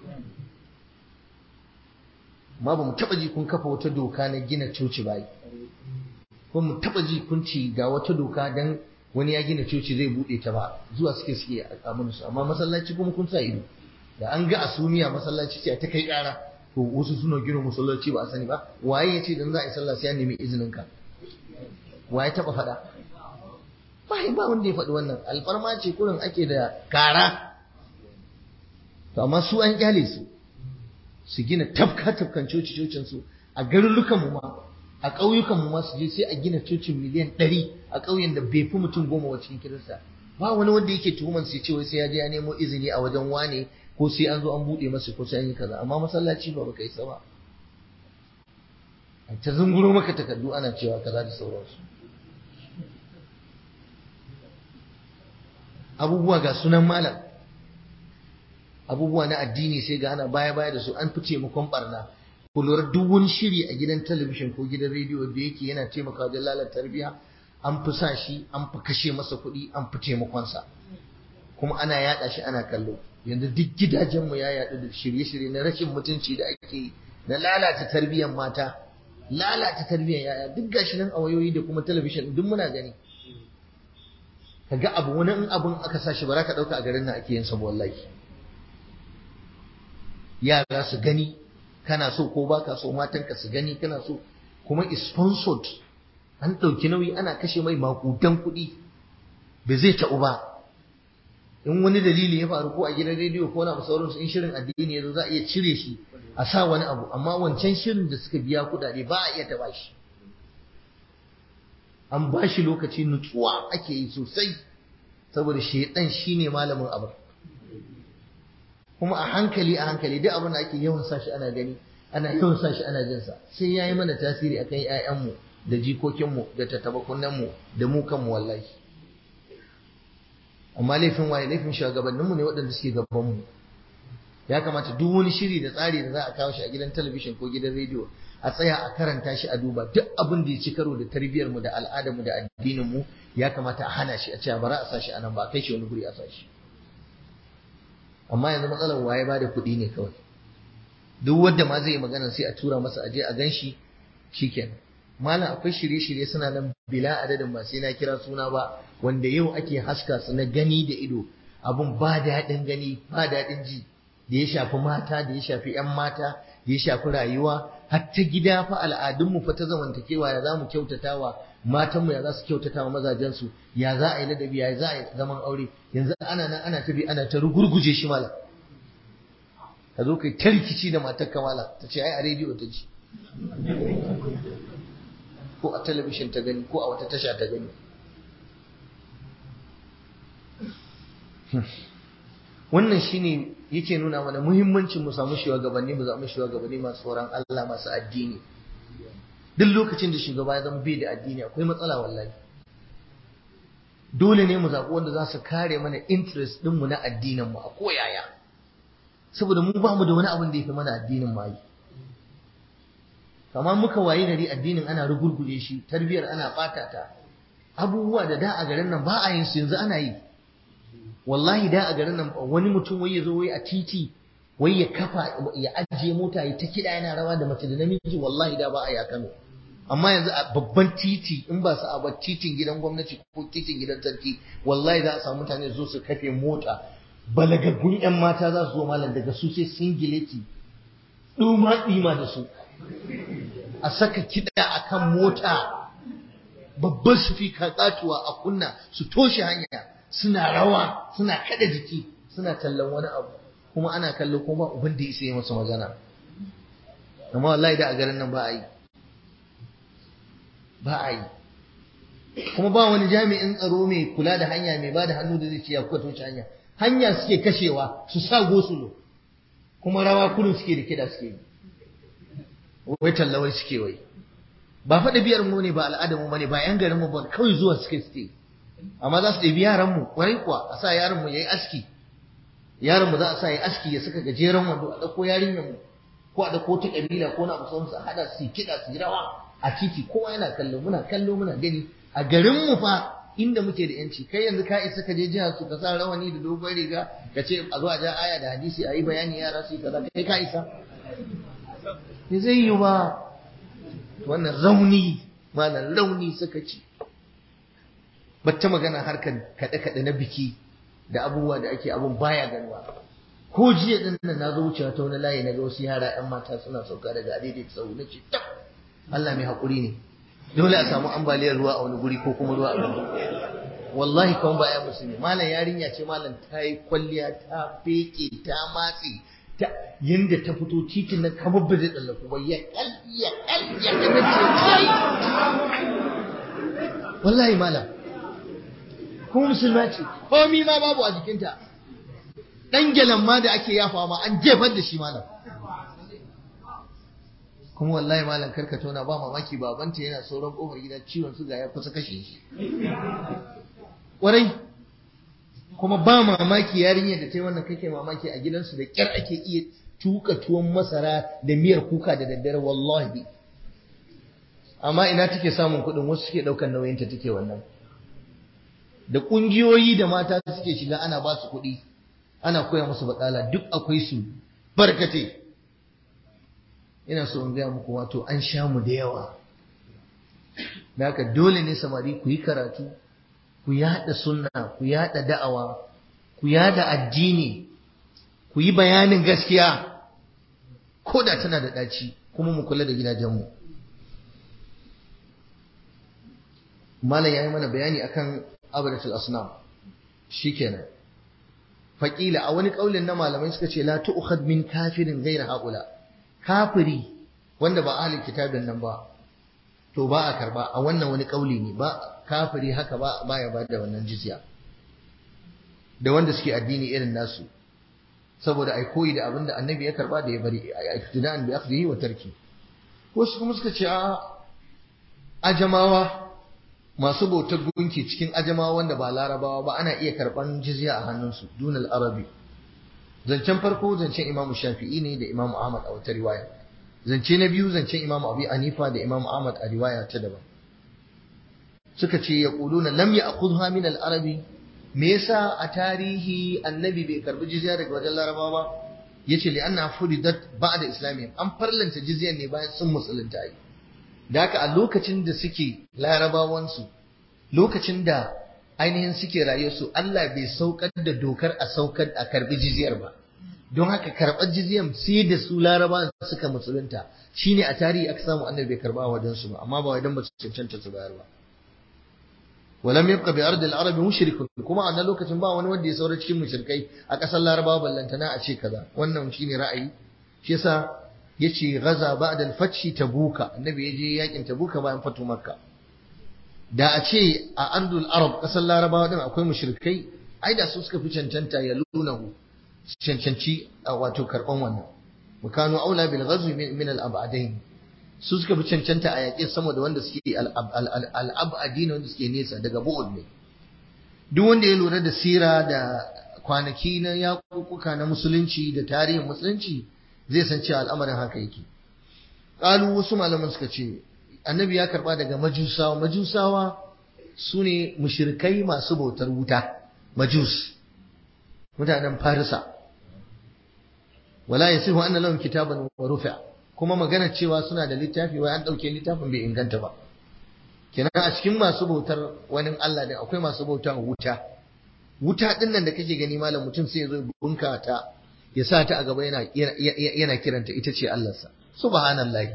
Ma ba mu taɓa ji kun kafa wata doka na gina coci ba, ko mu taɓa ji kun ci ga wata doka dan wani ya gina coci zai buɗe ta ba, zuwa suke suke a su, amma masallaci kuma kun sa ido da an ga asumiya masallaci sai ta kai ƙara, to wasu suna gina masallaci ba a sani ba, waye ya ce dan za a yi sallah sai ya nemi izinin ka? Waye taɓa faɗa? Ba ba wanda ya faɗi wannan, alfarma ce kurin ake da kara. To amma su an kyale su su gina tafka tafkan coci cocin su a garurukan mu ma, a ƙauyukan mu ma su je sai a gina cocin miliyan ɗari a ƙauyen da bai fi mutum goma wa cikin kirista. Ba wani wanda yake tuhuman su ce wai sai ya je ya nemo izini a wajen wane ko sai an zo an buɗe masa ko sai an yi kaza, amma masallaci ba baka isa ba. A ta zunguro maka takardu ana cewa kaza da sauransu. Abubuwa ga sunan malam, abubuwa na addini sai ga ana baya-baya da su, an fi taimakon barna. Ku lura duk wani shiri a gidan talabishin ko gidan rediyo da yake yana taimakawa wajen lalata tarbiyya, an fi sa shi, an fi kashe masa kuɗi, an fi taimakonsa, kuma ana yaɗa shi ana kallo. Yanzu duk gidajenmu ya yaɗu da shirye-shirye na rashin mutunci da ake yi na lalata tarbiyyar mata, lalata tarbiyyar yaya, duk gashi nan a wayoyi da kuma talabishin duk muna gani. Kaga abu wani in abun aka sa shi ba za ka ɗauka a garin nan ake yin sa wallahi. Yara su gani, kana so ko baka so, matanka su gani kana so, kuma is sponsored, an ɗauki nauyi ana kashe mai makudan kuɗi, ba zai taɓu ba. In wani dalili ya faru ko a gidan rediyo ko na sauransu, in shirin addini ya zo za a iya cire shi a sa wani abu, amma wancan shirin da suka biya kuɗaɗe ba a iya taɓa shi. An ba shi lokaci, nutsuwa ake yi sosai, saboda shaidan shine malamin abu. Kuma a hankali a hankali duk abin da ake yawan sashi ana gani, ana yawan sashi ana jin sa, sai yayi mana tasiri akan ƴaƴanmu da jikokinmu da tattabakunanmu da mu kanmu wallahi. Amma laifin waye? Laifin shugabanninmu ne waɗanda suke gaban mu. Ya kamata duk wani shiri da tsari da za a kawo shi a gidan talabishin ko gidan rediyo a tsaya a karanta shi a duba duk abin da ya ci karo da tarbiyyar mu da al'adar mu da addinin mu, ya kamata a hana shi, a ce bara a sashi anan ba a kai shi wani guri a sashi. Amma yanzu matsalar waye ba da kuɗi ne kawai, duk wanda ma zai yi magana sai a tura masa aje a ganshi shikenan. Malam akwai shirye-shirye suna nan bila adadin, ba sai na kira suna ba, wanda yau ake haska su na gani da ido, abun ba daɗin gani ba daɗin ji, da ya shafi mata, da ya shafi 'yan mata, da ya shafi rayuwa, har ta gida fa al'adunmu fa ta zamantakewa, ya za mu kyautatawa matanmu, ya za su kyautatawa mazajensu, ya za a yi ladabi, ya za a yi zaman aure. Yanzu ana nan ana ta bi ana ta rugurguje shi malam. Ka zo kai ta rikici da matarka malam, ta ce ai a rediyo ta ji ko a talabishin ta gani ko a wata tasha ta gani. Wannan shine yake nuna mana muhimmancin mu samu shugabanni, mu samu shugabanni masu tsoron Allah, masu addini. Duk lokacin da shugaba ya zama bai da addini akwai matsala wallahi. Dole ne mu zaɓi wanda za su kare mana interest ɗinmu na addinin mu a koyaya, saboda mu ba mu da wani abin da ya fi mana addinin mu yi. Kamar muka wayi gari addinin ana rugurguje shi, tarbiyar ana ɓata ta, abubuwa da da a garin nan ba a yin su yanzu ana yi. Wallahi da a garin nan wani mutum wai ya zo wai a titi wai ya kafa ya ajiye mota ya ta kiɗa yana rawa da mace da namiji, wallahi da ba a yi a Kano. Amma yanzu a babban titi, in ba su a ba titin gidan gwamnati ko titin gidan sarki, wallahi za a samu mutane zo su kafe mota, balagaggun 'yan mata za su zo malam, daga su sai singileti ɗuma ɗima da su, a saka kiɗa akan mota, babban sufika katuwa a kunna, su toshe hanya, suna rawa, suna kada jiki, suna tallan wani abu, kuma ana kallo kuma ba ubin da ya sai masa magana. Amma wallahi da a garin nan ba a yi, ba a yi. Kuma ba wani jami'in tsaro mai kula da hanya, mai ba da hannu da zai ce ya kuka toshe hanya. Hanya suke kashewa, su sa gosulo, kuma rawa kullum suke da kiɗa suke yi. Wai tallawai suke wai. Ba faɗa biyar mu ne, ba al'adar mu ne, ba 'yan garin mu ba, kawai zuwa suke suke. Amma za su ɗabi yaran mu, ƙwarai kuwa, a sa yaran mu yayi aski, yaron mu za a sa ya aski ya saka gajeren wando a dauko yarinyar mu ko a dauko ta kabila ko na musamman su hada su kiɗa su yi rawa a titi kowa yana kallo muna kallo muna gani a garin mu fa inda muke da yanci kai yanzu ka isa ka je jihar su ka sa rawani da dogon riga ka ce a zo a ja aya da hadisi a yi bayani yara su yi kaza kai ka isa ne zai yi ba wannan rauni malam rauni suka ci bata magana harkar kaɗe-kaɗe na biki da abubuwa da ake abun baya ganuwa ko jiya din nan na zo wucewa ta wani layi na ga wasu yara yan mata suna sauka daga daidai sau na ce tab Allah mai haƙuri ne dole a samu ambaliyar ruwa a wani guri ko kuma ruwa a wani wallahi kawai ba ya musulmi malam yarinya ce malam ta yi kwalliya ta feke ta matse ta yanda ta fito titin nan kamar ba zai tsallaku ba ya kal ya kal ya kal ce kai wallahi malam ko musulma ce komi ma babu a jikinta dan gelan ma da ake yafa ma an jefar da shi malam kuma wallahi malam karka tona ba mamaki babanta yana sauran kofar gida ciwon suga ya kusa kashe shi kwarai kuma ba mamaki yarinyar da ta yi wannan kake mamaki a gidansu da kyar ake iya tuka tuwon masara da miyar kuka da daddare wallahi amma ina take samun kuɗin wasu suke ɗaukar nauyinta take wannan da ƙungiyoyi da mata suke shiga ana ba su kuɗi ana koya musu batsala duk akwai su barkate ina so in gaya muku wato an sha mu da yawa da haka dole ne samari ku yi karatu ku yaɗa sunna ku yaɗa da'awa ku yaɗa addini ku yi bayanin gaskiya ko da tana da ɗaci kuma mu kula da gidajenmu malam ya yi mana bayani akan abadatul asnam shikenan faƙila a wani ƙaulin na malamai suka ce la tu'khad min kafirin ghayra haula kafiri wanda ba ahlul kitabin nan ba to ba a karba a wannan wani ƙauli ne ba kafiri haka ba baya ba da wannan jizya da wanda suke addini irin nasu saboda ai koyi da abinda annabi ya karba da ya bari iktida'an bi akhdhihi wa tarki wasu kuma suka ce a ajamawa masu bautar gunki cikin ajamawa wanda ba larabawa ba ana iya karban jizya a hannunsu dunal arabi zancen farko zancen imam shafi'i ne da imam ahmad a wata riwaya zance na biyu zancen imam abi anifa da imam ahmad a riwaya ta daban suka ce ya quluna lam ya'khudha min al arabi me yasa a tarihi annabi bai karbi jizya daga wajen larabawa ba yace li anna furidat ba'da islamiyya an farlanta jizyan ne bayan sun musulunta yi da haka a lokacin da suke larabawansu lokacin da ainihin suke rayuwarsu Allah bai saukar da dokar a saukar a karbi jizyar ba don haka karɓar jizyar sai da su larabawan suka musulunta shine a tarihi aka samu annabi bai karba wajen su ba amma ba wai dan ba su cancanta su bayar ba walam yabqa bi ardi al-arab mushrikun kuma a lokacin ba wani wanda ya saura cikin mushrikai a ƙasar larabawa ballantana a ce kaza wannan shine ra'ayi shi yasa yace gaza ba'da al-fathi tabuka annabi yaje yakin tabuka bayan fatu makka da a ce a ardul arab kasar larabawa din akwai mushrikai ai da su suka fi cancanta ya lunahu cancanci wato karban wannan mukanu aula bil ghazwi min al-abadain su suka fi cancanta a yaƙin sama da wanda suke al-abadin wanda suke nesa daga bu'ud ne duk wanda ya lura da sira da kwanaki na yakukuka na musulunci da tarihin musulunci zai san cewa al'amarin haka yake ƙalu wasu malaman suka ce annabi ya karba daga majusawa majusawa su ne mushrikai masu bautar wuta majus mutanen farisa wala yasihu anna lahum kitaban wa rufa kuma magana cewa suna da littafi wai an dauke littafin bai inganta ba kenan a cikin masu bautar wani Allah da akwai masu bautar wuta wuta din nan da kake gani malam mutum sai ya zo bunka ta ya sa ta a gaba yana yana kiranta ita ce Allahnsa subhanallahi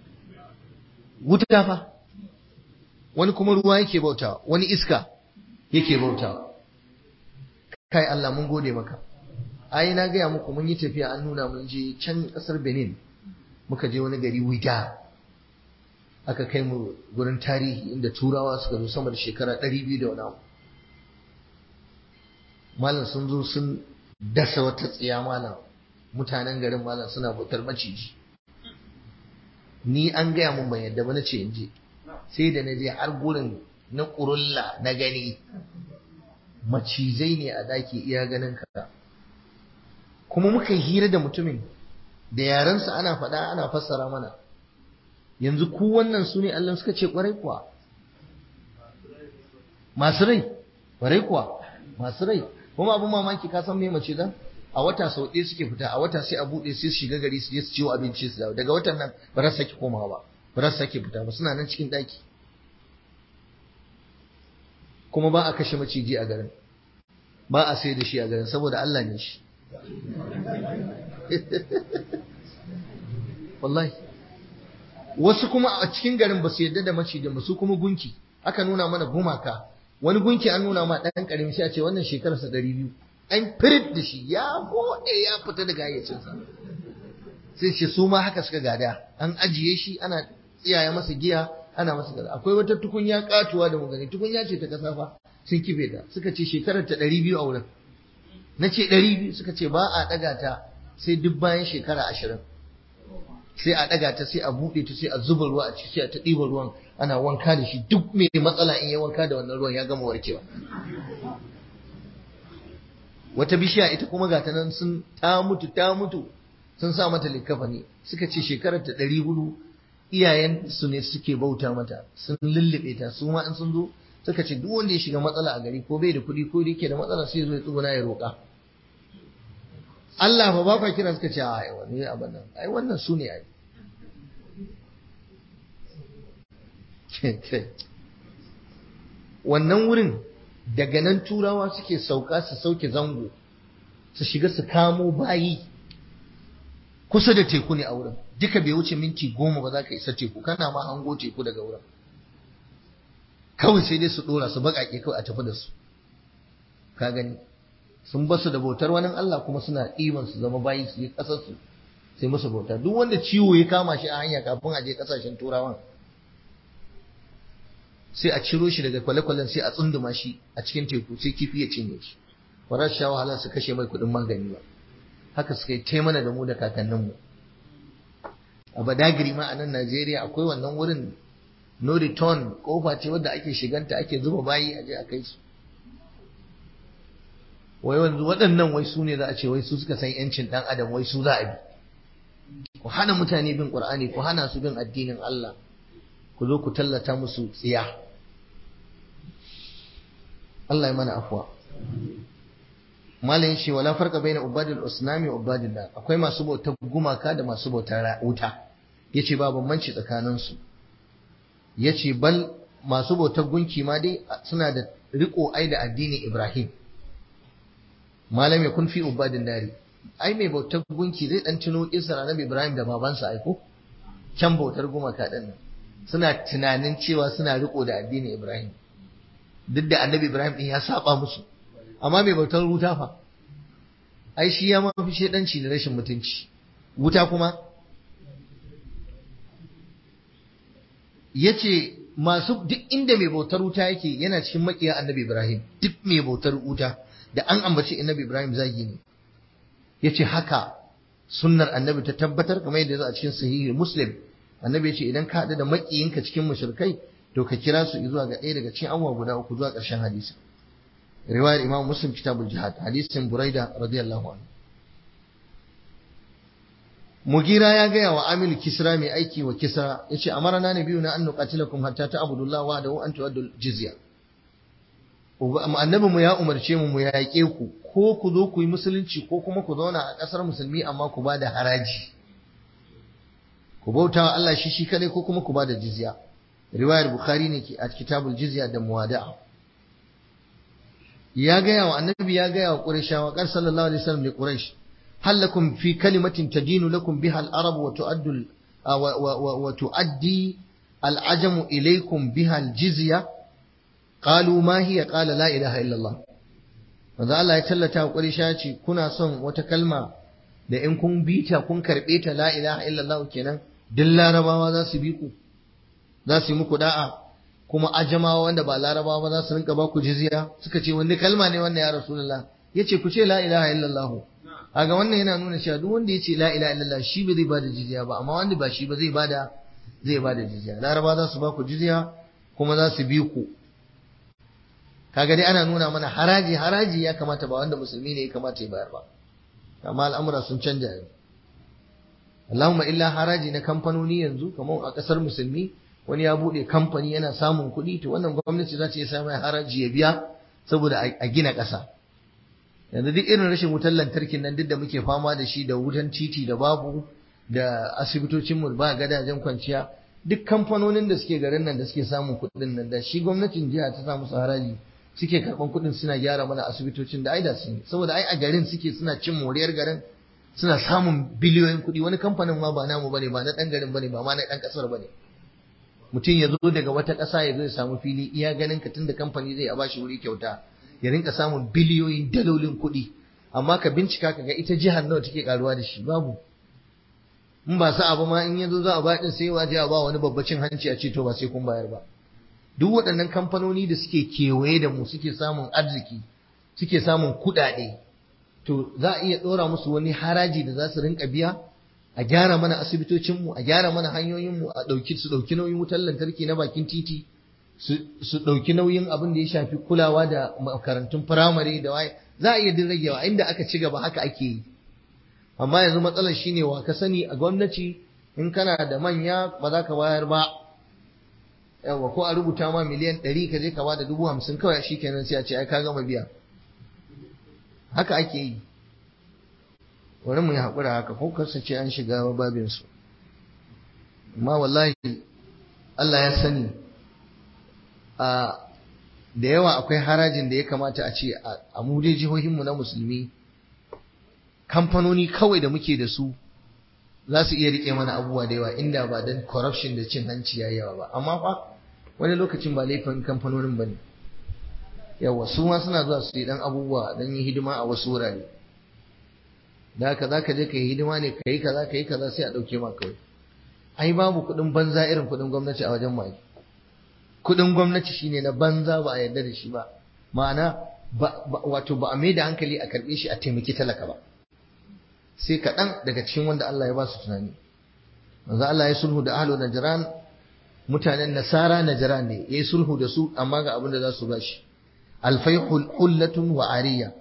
wuta fa wani kuma ruwa yake bautawa wani iska yake bautawa kai Allah mun gode maka ai na gaya muku mun yi tafiya an nuna mun je can kasar Benin muka je wani gari Wida aka kai mu gurin tarihi inda turawa suka zo sama da shekara ɗari biyu da wani abu malam sun zo sun dasa wata tsiya malam mutanen garin malam suna bautar maciji ni an gaya mun ban yadda ba na ce in je sai da na je har gurin na ƙurulla na gani macizai ne a daki iya ganin ka kuma muka yi hira da mutumin da yarensa ana faɗa ana fassara mana. Yanzu ku wannan su ne Allah suka ce ƙwarai kuwa masu rai, ƙwarai kuwa masu rai. Kuma abin mamaki ka san me mace dan a wata sau ɗaya suke fita, a wata sai a buɗe sai su shiga gari su je su ciwo abinci su dawo, daga watan nan ba za su sake komawa ba, ba za su sake fita ba, suna nan cikin ɗaki. Kuma ba a kashe maciji a garin, ba a sai da shi a garin saboda Allah ne shi. Wallahi wasu kuma a cikin garin ba su yarda da macijin ba, su kuma gunki aka nuna mana gumaka, wani gunki an nuna ma ɗan ƙarami sai a ce wannan shekararsa ɗari biyu, an firit da shi ya buɗe ya fita daga hayyacinsa, sai ce su ma haka suka gada, an ajiye shi ana tsiyaye masa giya ana masa gaza. Akwai wata tukunya katuwa da magani, tukunya ce ta kasafa sun kife ta, suka ce shekarar ta ɗari biyu a wurin. Na ce ɗari biyu, suka ce ba a ɗaga ta sai duk bayan shekara ashirin, sai a ɗaga ta sai a buɗe ta sai a zuba ruwa a ciki sai a ta ɗiba ruwan ana wanka da shi, duk mai matsala in ya wanka da wannan ruwan ya gama warkewa. Wata bishiya ita kuma ga ta nan sun ta mutu ta mutu sun sa mata likafani, suka ce shekarar ta ɗari hudu, iyayen su ne suke bauta mata, sun lullube ta, su ma in sun zo suka ce duk wanda ya shiga matsala a gari ko bai da kuɗi ko yake da matsala sai ya zo ya tsuguna ya roƙa. Allah fa ba ka kira suka ce ai wani abin nan, ai wannan su ne ai. Wannan wurin daga nan turawa suke sauka su sauke zango su shiga su kamo bayi kusa da teku ne a wurin, duka bai wuce minti goma ba za ka isa teku, kana ma hango teku daga wurin. Kawai sai dai su dora su baƙaƙe kawai a tafi da su. Ka gani sun basu da bautar wani Allah kuma suna ɗiban su zama bayi su yi ƙasar su sai musu bauta. Duk wanda ciwo ya kama shi a hanya kafin a je ƙasashen turawan sai a ciro shi daga kwale-kwalen sai a tsunduma shi a cikin teku sai kifi ya cinye shi, ba za su sha wahala su kashe mai kuɗin magani ba. Haka suka yi taimana da mu da kakanninmu. A Badagiri ma a nan Najeriya akwai wannan wurin no return, kofa ce wadda ake shiganta ake zuba bayi a je a kai su. Wai wanzu waɗannan wai su ne za a ce wai su suka san yancin ɗan adam, wai su za a bi. Ku hana mutane bin Qur'ani, ku hana su bin addinin Allah, ku zo ku tallata musu tsiya. Allah ya mana afwa. Malayin shi wala farqa baina ubadil usnami wa ubadillah, akwai masu bautar gumaka da masu bautar wuta, yace ba bambanci tsakanin su. Yace bal masu bautar gunki ma dai suna da riko ai da addinin Ibrahim. Malam ya kun fi ubadin dari, ai mai bautar gunki zai dan tuno kisar Annabi Ibrahim da babansa aiko can bautar gumaka din nan, suna tunanin cewa suna riko da addinin Ibrahim duk da Annabi Ibrahim din ya saba musu. Amma mai bautar wuta fa, ai shi ya mafi shedanci da rashin mutunci. Wuta kuma yace masu duk inda mai bautar wuta yake yana cikin makiya Annabi Ibrahim, duk mai bautar wuta da an ambaci Annabi Ibrahim zagi ne. Yace haka sunnar Annabi ta tabbatar, kamar yadda yazo a cikin sahihi Muslim. Annabi yace idan ka haɗu da makiyinka cikin mushrikai to ka kira su zuwa ga ɗaya daga cikin abubuwa guda uku zuwa ƙarshen hadisi. Riwayar Imam Muslim kitabul Jihad, hadisin Buraida radiyallahu anhu. Mugira ya gaya wa Amil Kisra mai aiki wa Kisra, yace amarna nabiyuna an nuqatilakum hatta ta'budullaha wahdahu an tu'addul jizya. Annabi mu ya umarce mu mu yaƙe ku, ko ku zo ku yi musulunci ko kuma ku zauna a ƙasar musulmi amma ku ba da haraji. Ku bauta wa Allah shi shi kadai ko kuma ku ba da jizya. Riwayar Bukhari ne a kitabul jizya da muwada'a. Ya gaya wa annabi ya gaya wa Qurayshawa qal sallallahu alaihi wasallam li Quraysh hal lakum fi kalimatin tadinu lakum biha al-arab wa tu'addu wa tu'addi al-ajam ilaykum biha al-jizya qalu ma hiya qala la ilaha illa Allah. Manzo Allah ya tallata wa Qurayshawa ce kuna son wata kalma da in kun bi ta kun karbe ta la ilaha illa Allah kenan duk larabawa za su bi ku, za su yi muku da'a, kuma ajamawa wanda ba larabawa ba za su rinka ba ku jizya. Suka ce wani kalma ne wannan ya rasulullah? Yace ku ce la ilaha illallah. Kaga wannan yana nuna cewa duk wanda yace la ilaha illallah shi ba zai bada jizya ba, amma wanda ba shi ba zai bada zai bada jizya. Larabawa za su ba ku jizya kuma za su bi ku. Kaga dai ana nuna mana haraji haraji ya kamata ba wanda musulmi ne ya kamata ya bayar ba. amma al'amura sun canja yanzu. Allahumma illa haraji na kamfanoni yanzu kamar a ƙasar musulmi wani ya buɗe kamfani yana samun kuɗi to wannan gwamnati za ta iya samun haraji ya biya saboda a gina ƙasa. Yanzu duk irin rashin wutar lantarkin nan duk da muke fama da shi da wutan titi da babu da asibitocinmu ba gadajen kwanciya duk kamfanonin da suke garin nan da suke samun kuɗin nan da shi gwamnatin jiha ta sa musu haraji suke karɓan kuɗin suna gyara mana asibitocin da ai da sun saboda ai a garin suke suna cin moriyar garin suna samun biliyoyin kuɗi wani kamfanin ma ba namu bane ba na ɗan garin bane ba ma na ɗan ƙasar bane mutum ya zo daga wata ƙasa ya zo ya samu fili iya ganin ka tunda kamfani zai a bashi wuri kyauta ya rinka samun biliyoyin dalolin kuɗi amma ka bincika ka ga ita jihar nawa take karuwa da shi babu in ba sa abu ma in yazo za a ba din sai waje a ba wani babbacin hanci a ce to ba sai kun bayar ba duk waɗannan kamfanoni da suke kewaye da mu suke samun arziki suke samun kuɗaɗe to za a iya ɗora musu wani haraji da za su rinka biya a gyara mana asibitocinmu a gyara mana hanyoyinmu a ɗauki su ɗauki nauyin wutar lantarki na bakin titi su ɗauki nauyin abin da ya shafi kulawa da makarantun firamare da waye za a iya din ragewa inda aka ci gaba haka ake yi amma yanzu matsalar shine wa ka sani a gwamnati in kana da manya ba za ka bayar ba yawa ko a rubuta ma miliyan ɗari ka je ka ba da dubu hamsin kawai shi kenan sai a ce ai ka gama biya haka ake yi wani mu yi haƙura haka ko kar ce an shiga babinsu amma wallahi Allah ya sani a da yawa akwai harajin da ya kamata a ce a mu dai jihohinmu na musulmi kamfanoni kawai da muke da su za su iya rike mana abubuwa da yawa inda ba don corruption da cin hanci ya yawa ba amma fa wani lokacin ba laifin kamfanonin ba ne yawa su ma suna zuwa su yi dan abubuwa don yi hidima a wasu wurare da haka za ka je ka yi hidima ne ka yi kaza ka yi kaza sai a ɗauke ma kawai ai babu kuɗin banza irin kuɗin gwamnati a wajen mai kuɗin gwamnati shine na banza ba a yarda da shi ba ma'ana wato ba a mai da hankali a karɓe shi a taimaki talaka ba sai kaɗan daga cikin wanda Allah ya ba su tunani manzo Allah ya sulhu da ahlu najran mutanen nasara najran ne yayi sulhu da su amma ga abin da za su bashi alfai hullatun wa ariya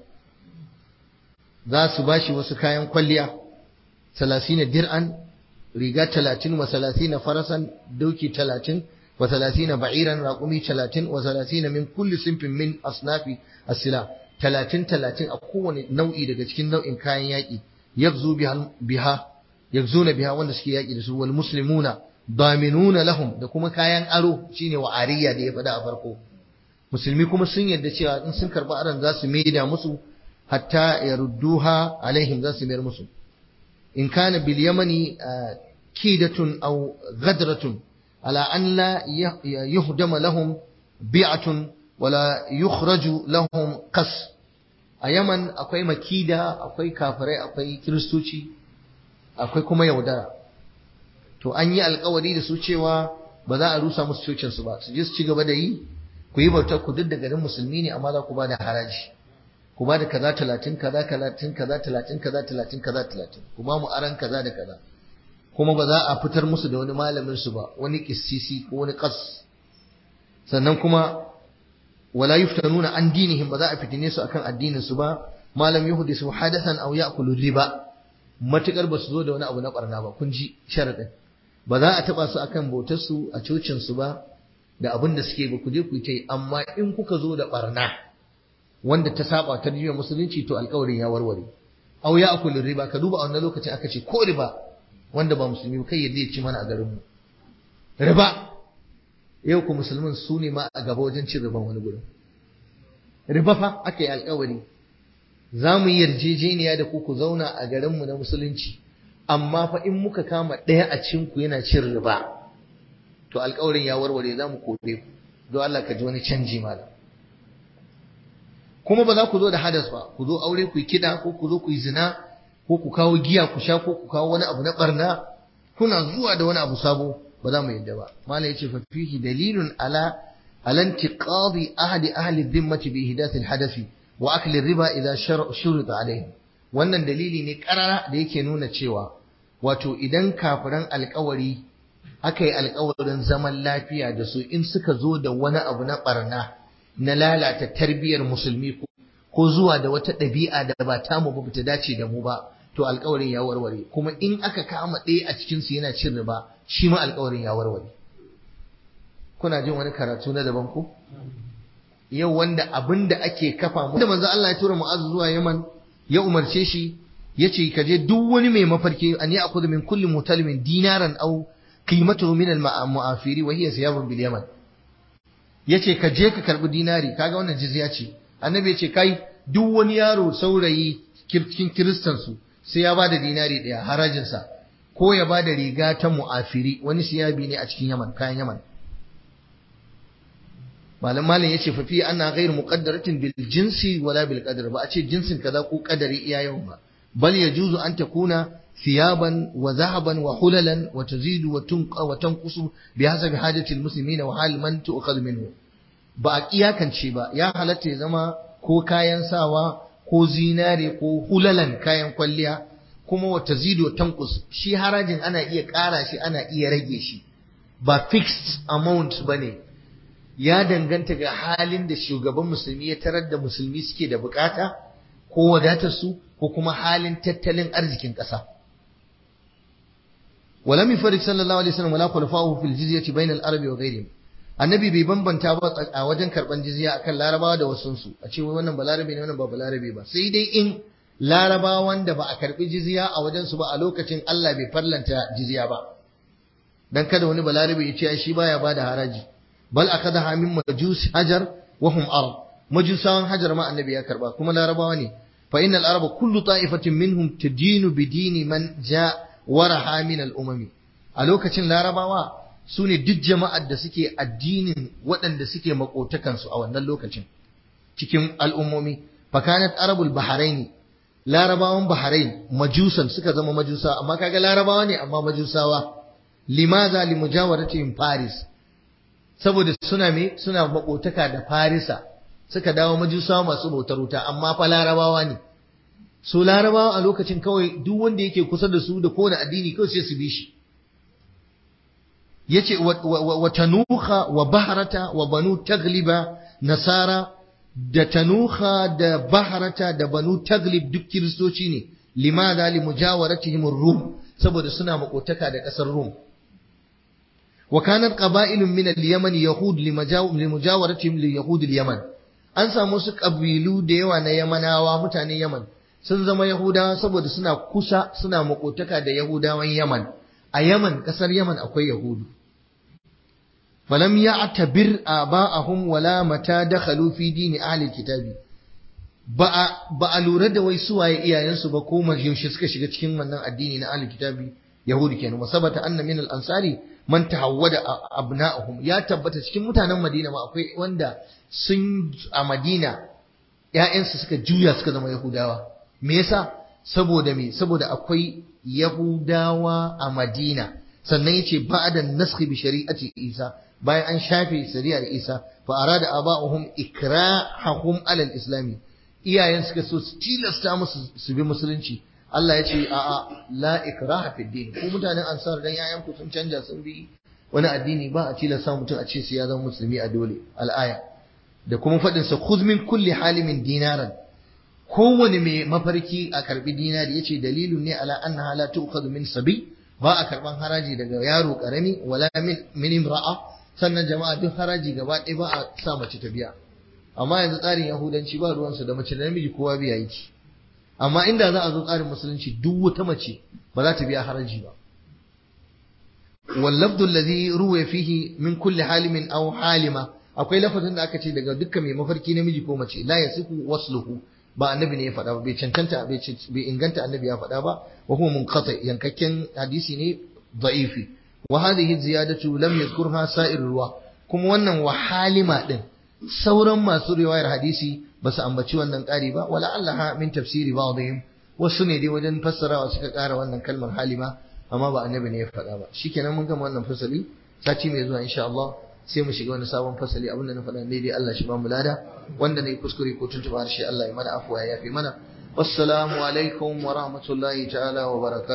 za su bashi wasu kayan kwalliya salasina dir'an riga talatin wa salasina farasan doki talatin wa salasina ba'iran raƙumi talatin wa salasina min kulli sinfin min asnafi asila talatin talatin a kowane nau'i daga cikin nau'in kayan yaƙi yabzu biha yabzuna biha wanda suke yaƙi da su wal muslimuna daminuna lahum da kuma kayan aro shine wa ariya da ya faɗa a farko musulmi kuma sun yarda cewa in sun karɓi aron za su maida musu hatta yarudduha alaihim za su mayar musu in kana bil yamani kidatun aw ghadratun ala an la yuhdama lahum bi'atun wala yukhraju lahum qas a yaman akwai makida akwai kafirai akwai kiristoci akwai kuma yaudara to an yi alkawari da su cewa ba za a rusa musu cocin su ba su je su ci gaba da yi ku yi bautar ku duk da garin musulmi ne amma za ku ba da haraji ku ba da kaza talatin kaza talatin kaza talatin kaza talatin kaza talatin ku ba mu aran kaza da kaza kuma ba za a fitar musu da wani malamin su ba wani kissisi ko wani qas sannan kuma wala yuftanuna an dinihim ba za a fitine su akan addinin su ba malam yuhdisu hadathan aw ya'kulu riba matukar ba su zo da wani abu na barna ba kun ji sharadin ba za a taba su akan bautar su a cocin su ba da abin da suke ba ku je ku yi amma in kuka zo da barna wanda ta saba tarbiyyar musulunci to alƙawarin ya warware aw ya'kulu riba ka duba a wannan lokacin aka ce ko riba wanda ba musulmi ba kai yadda ya ci mana a garin mu riba yau ku musulmin su ne ma a gaba wajen cin riban wani gurin riba fa aka yi alkawari za mu yi yarjejeniya da ku ku zauna a garinmu na musulunci amma fa in muka kama ɗaya a cinku yana cin riba to alkawarin ya warware za mu kore ku don Allah ka ji wani canji malam kuma ba za ku zo da hadas ba ku zo aure ku yi kiɗa ko ku zo ku yi zina ko ku kawo giya ku sha ko ku kawo wani abu na barna kuna zuwa da wani abu sabo ba za mu yadda ba mala yace fa fihi dalilun ala alantiqadi ahadi ahli dhimmati bi ihdath alhadathi wa akli riba idha shurita alayhi wannan dalili ne karara da yake nuna cewa wato idan kafiran alkawari aka yi alkawarin zaman lafiya da su in suka zo da wani abu na barna na lalata tarbiyyar musulmi ko zuwa da wata ɗabi'a da ba tamu ba ta dace da mu ba to alƙawarin ya warware, kuma in aka kama ɗaya a cikin su yana cin riba shi ma alƙawarin ya warware. Kuna jin wani karatu na daban ko yau wanda abin da ake kafa mu da manzo Allah ya tura Mu'az zuwa Yaman ya umarce shi yace ka je duk wani mai mafarki an ya akudu min kulli mutalimin dinaran aw qimatuhu min al-mu'afiri wa hiya siyabun bil Yaman, yace ka je ka karbi dinari, kaga wannan jizya ce. Annabi yace kai duk wani yaro saurayi cikin kiristan su sai ya bada dinari daya harajin sa, ko ya bada riga ta mu'afiri, wani siyabi ne a cikin Yaman, kayan Yaman. malam malam yace fa fi anna ghayr muqaddaratin bil jinsi wala bil qadr, ba a ce jinsin kaza ko kadari iya yau ba, bal yajuzu an takuna thiyaban wa zahaban wa hulalan wa tazidu wa tunqa wa tanqusu bihasabi hajati al muslimina wa hal man tu'khadhu minhu. Ba a iyakance ba, ya halatta ya zama ko kayan sawa ko zinare ko hulalan kayan kwalliya, kuma wa tazidu wa tanqus, shi harajin ana iya ƙara shi ana iya rage shi, ba fixed amount bane, ya danganta ga halin da shugaban musulmi ya tarar da musulmi suke da bukata ko wadatar su ko kuma halin tattalin arzikin ƙasa. Wala min farik sallallahu alaihi wasallam wala khulafa'uhu fil jizyati bainal arabi wa ghayrihim. Annabi bai bambanta ba a wajen karban jizya akan larabawa da wasun su, a ce wannan balarabe ne wannan ba balarabe ba, sai dai in larabawan da ba a karbi jizya a wajen su ba a lokacin Allah bai farlanta jizya ba, dan kada wani balarabe ya ce shi baya bada haraji. Bal akadaha min majus hajar wa hum ard, majusawan hajar ma annabi ya karba kuma larabawa ne. Fa innal araba kullu ta'ifatin minhum tadinu bidini man ja waraha min al umami, a lokacin larabawa su ne duk jama'ar da suke addinin waɗanda suke makotakansu a wannan lokacin cikin al'ummomi. Fakanat arabul baharaini, larabawan bahrain majusan suka zama majusa, amma kaga larabawa ne amma majusawa. Limaza limujawaratihim faris, saboda suna me suna makotaka da farisa suka dawo majusawa masu bautar wuta, amma fa larabawa ne. So larabawa a lokacin kawai duk wanda yake kusa da su da kowane addini kawai sai su bi shi. Yace wa tanuha wa bahrata wa banu tagliba nasara, da tanuha da bahrata da banu taglib duk kiristoci ne. Limadha limujawaratihim ar-rum, saboda suna makotaka da kasar rum. Wa kanat qaba'ilun min al-yaman yahud limujawaratihim li yahud al-yaman, an samu su kabilu da yawa na yamanawa mutanen yaman sun zama yahudawa saboda suna kusa suna makotaka da yahudawan yaman. A yaman kasar yaman akwai yahudu. falam ya'tabir aba'ahum wala mata dakhalu fi dini ahli kitabi, ba ba a lura da wai suwaye iyayensu ba ko yaushe suka shiga cikin wannan addini na ahli kitabi yahudi kenan. Wasabata anna min al-ansari man tahawwada abna'ahum, ya tabbata cikin mutanen Madina ma akwai wanda sun a Madina ƴaƴansu suka juya suka zama Yahudawa. Me yasa? Saboda me? Saboda akwai Yahudawa a Madina. Sannan yace ba'da naskhi bi shari'ati Isa, bayan an shafe shari'ar Isa, fa arada aba'uhum ikrahahum ala al-islam, iyayen suka so su tilasta musu su bi musulunci. Allah ya ce a'a la ikraha fi din, ku mutanen ansar dan yayan ku sun canja sun bi wani addini ba a tilasta mutum a ce sai ya zama musulmi a dole. Al-aya da kuma fadin sa khudh min kulli halimin dinaran, kowane mai mafarki a karbi dinari, yace dalilun ne ala annaha la tu'khadhu min sabi, ba a karban haraji daga yaro karami wala min min imra'a, sannan jama'a duk haraji gaba ɗaya ba a sa mace ta biya. Amma yanzu tsarin yahudanci ba ruwansu da mace da namiji kowa biya yake. Amma inda za a zo tsarin musulunci duk wata mace ba za ta biya haraji ba. Wallabdu alladhi ruwa fihi min kulli halimin aw halima, akwai lafazin da aka ce daga dukkan mai mafarki namiji ko mace, la yasiku wasluhu, ba annabi ne ya faɗa ba, bai cancanta bai inganta annabi ya faɗa ba, wa huwa munqati, yankakken hadisi ne da'ifi. Wa hadhihi ziyadatu lam yadhkurha sa'ir ruwa, kuma wannan wa halima din sauran masu riwayar hadisi ba su ambaci wannan ƙari ba. Wala Allah min tafsiri ba'dihim, wasu ne dai wajen fassarawa suka ƙara wannan kalmar halima, amma ba annabi ne ya faɗa ba. Shikenan mun gama wannan fasali, sati mai zuwa insha Allah sai mu shiga wani sabon fasali. Abinda na faɗa ne dai Allah shi ba mu lada, wanda ne kuskure ko tuntuɓa harshe Allah ya mana afuwa ya yafe mana. Wassalamu alaikum wa rahmatullahi ta'ala wa barakatuh.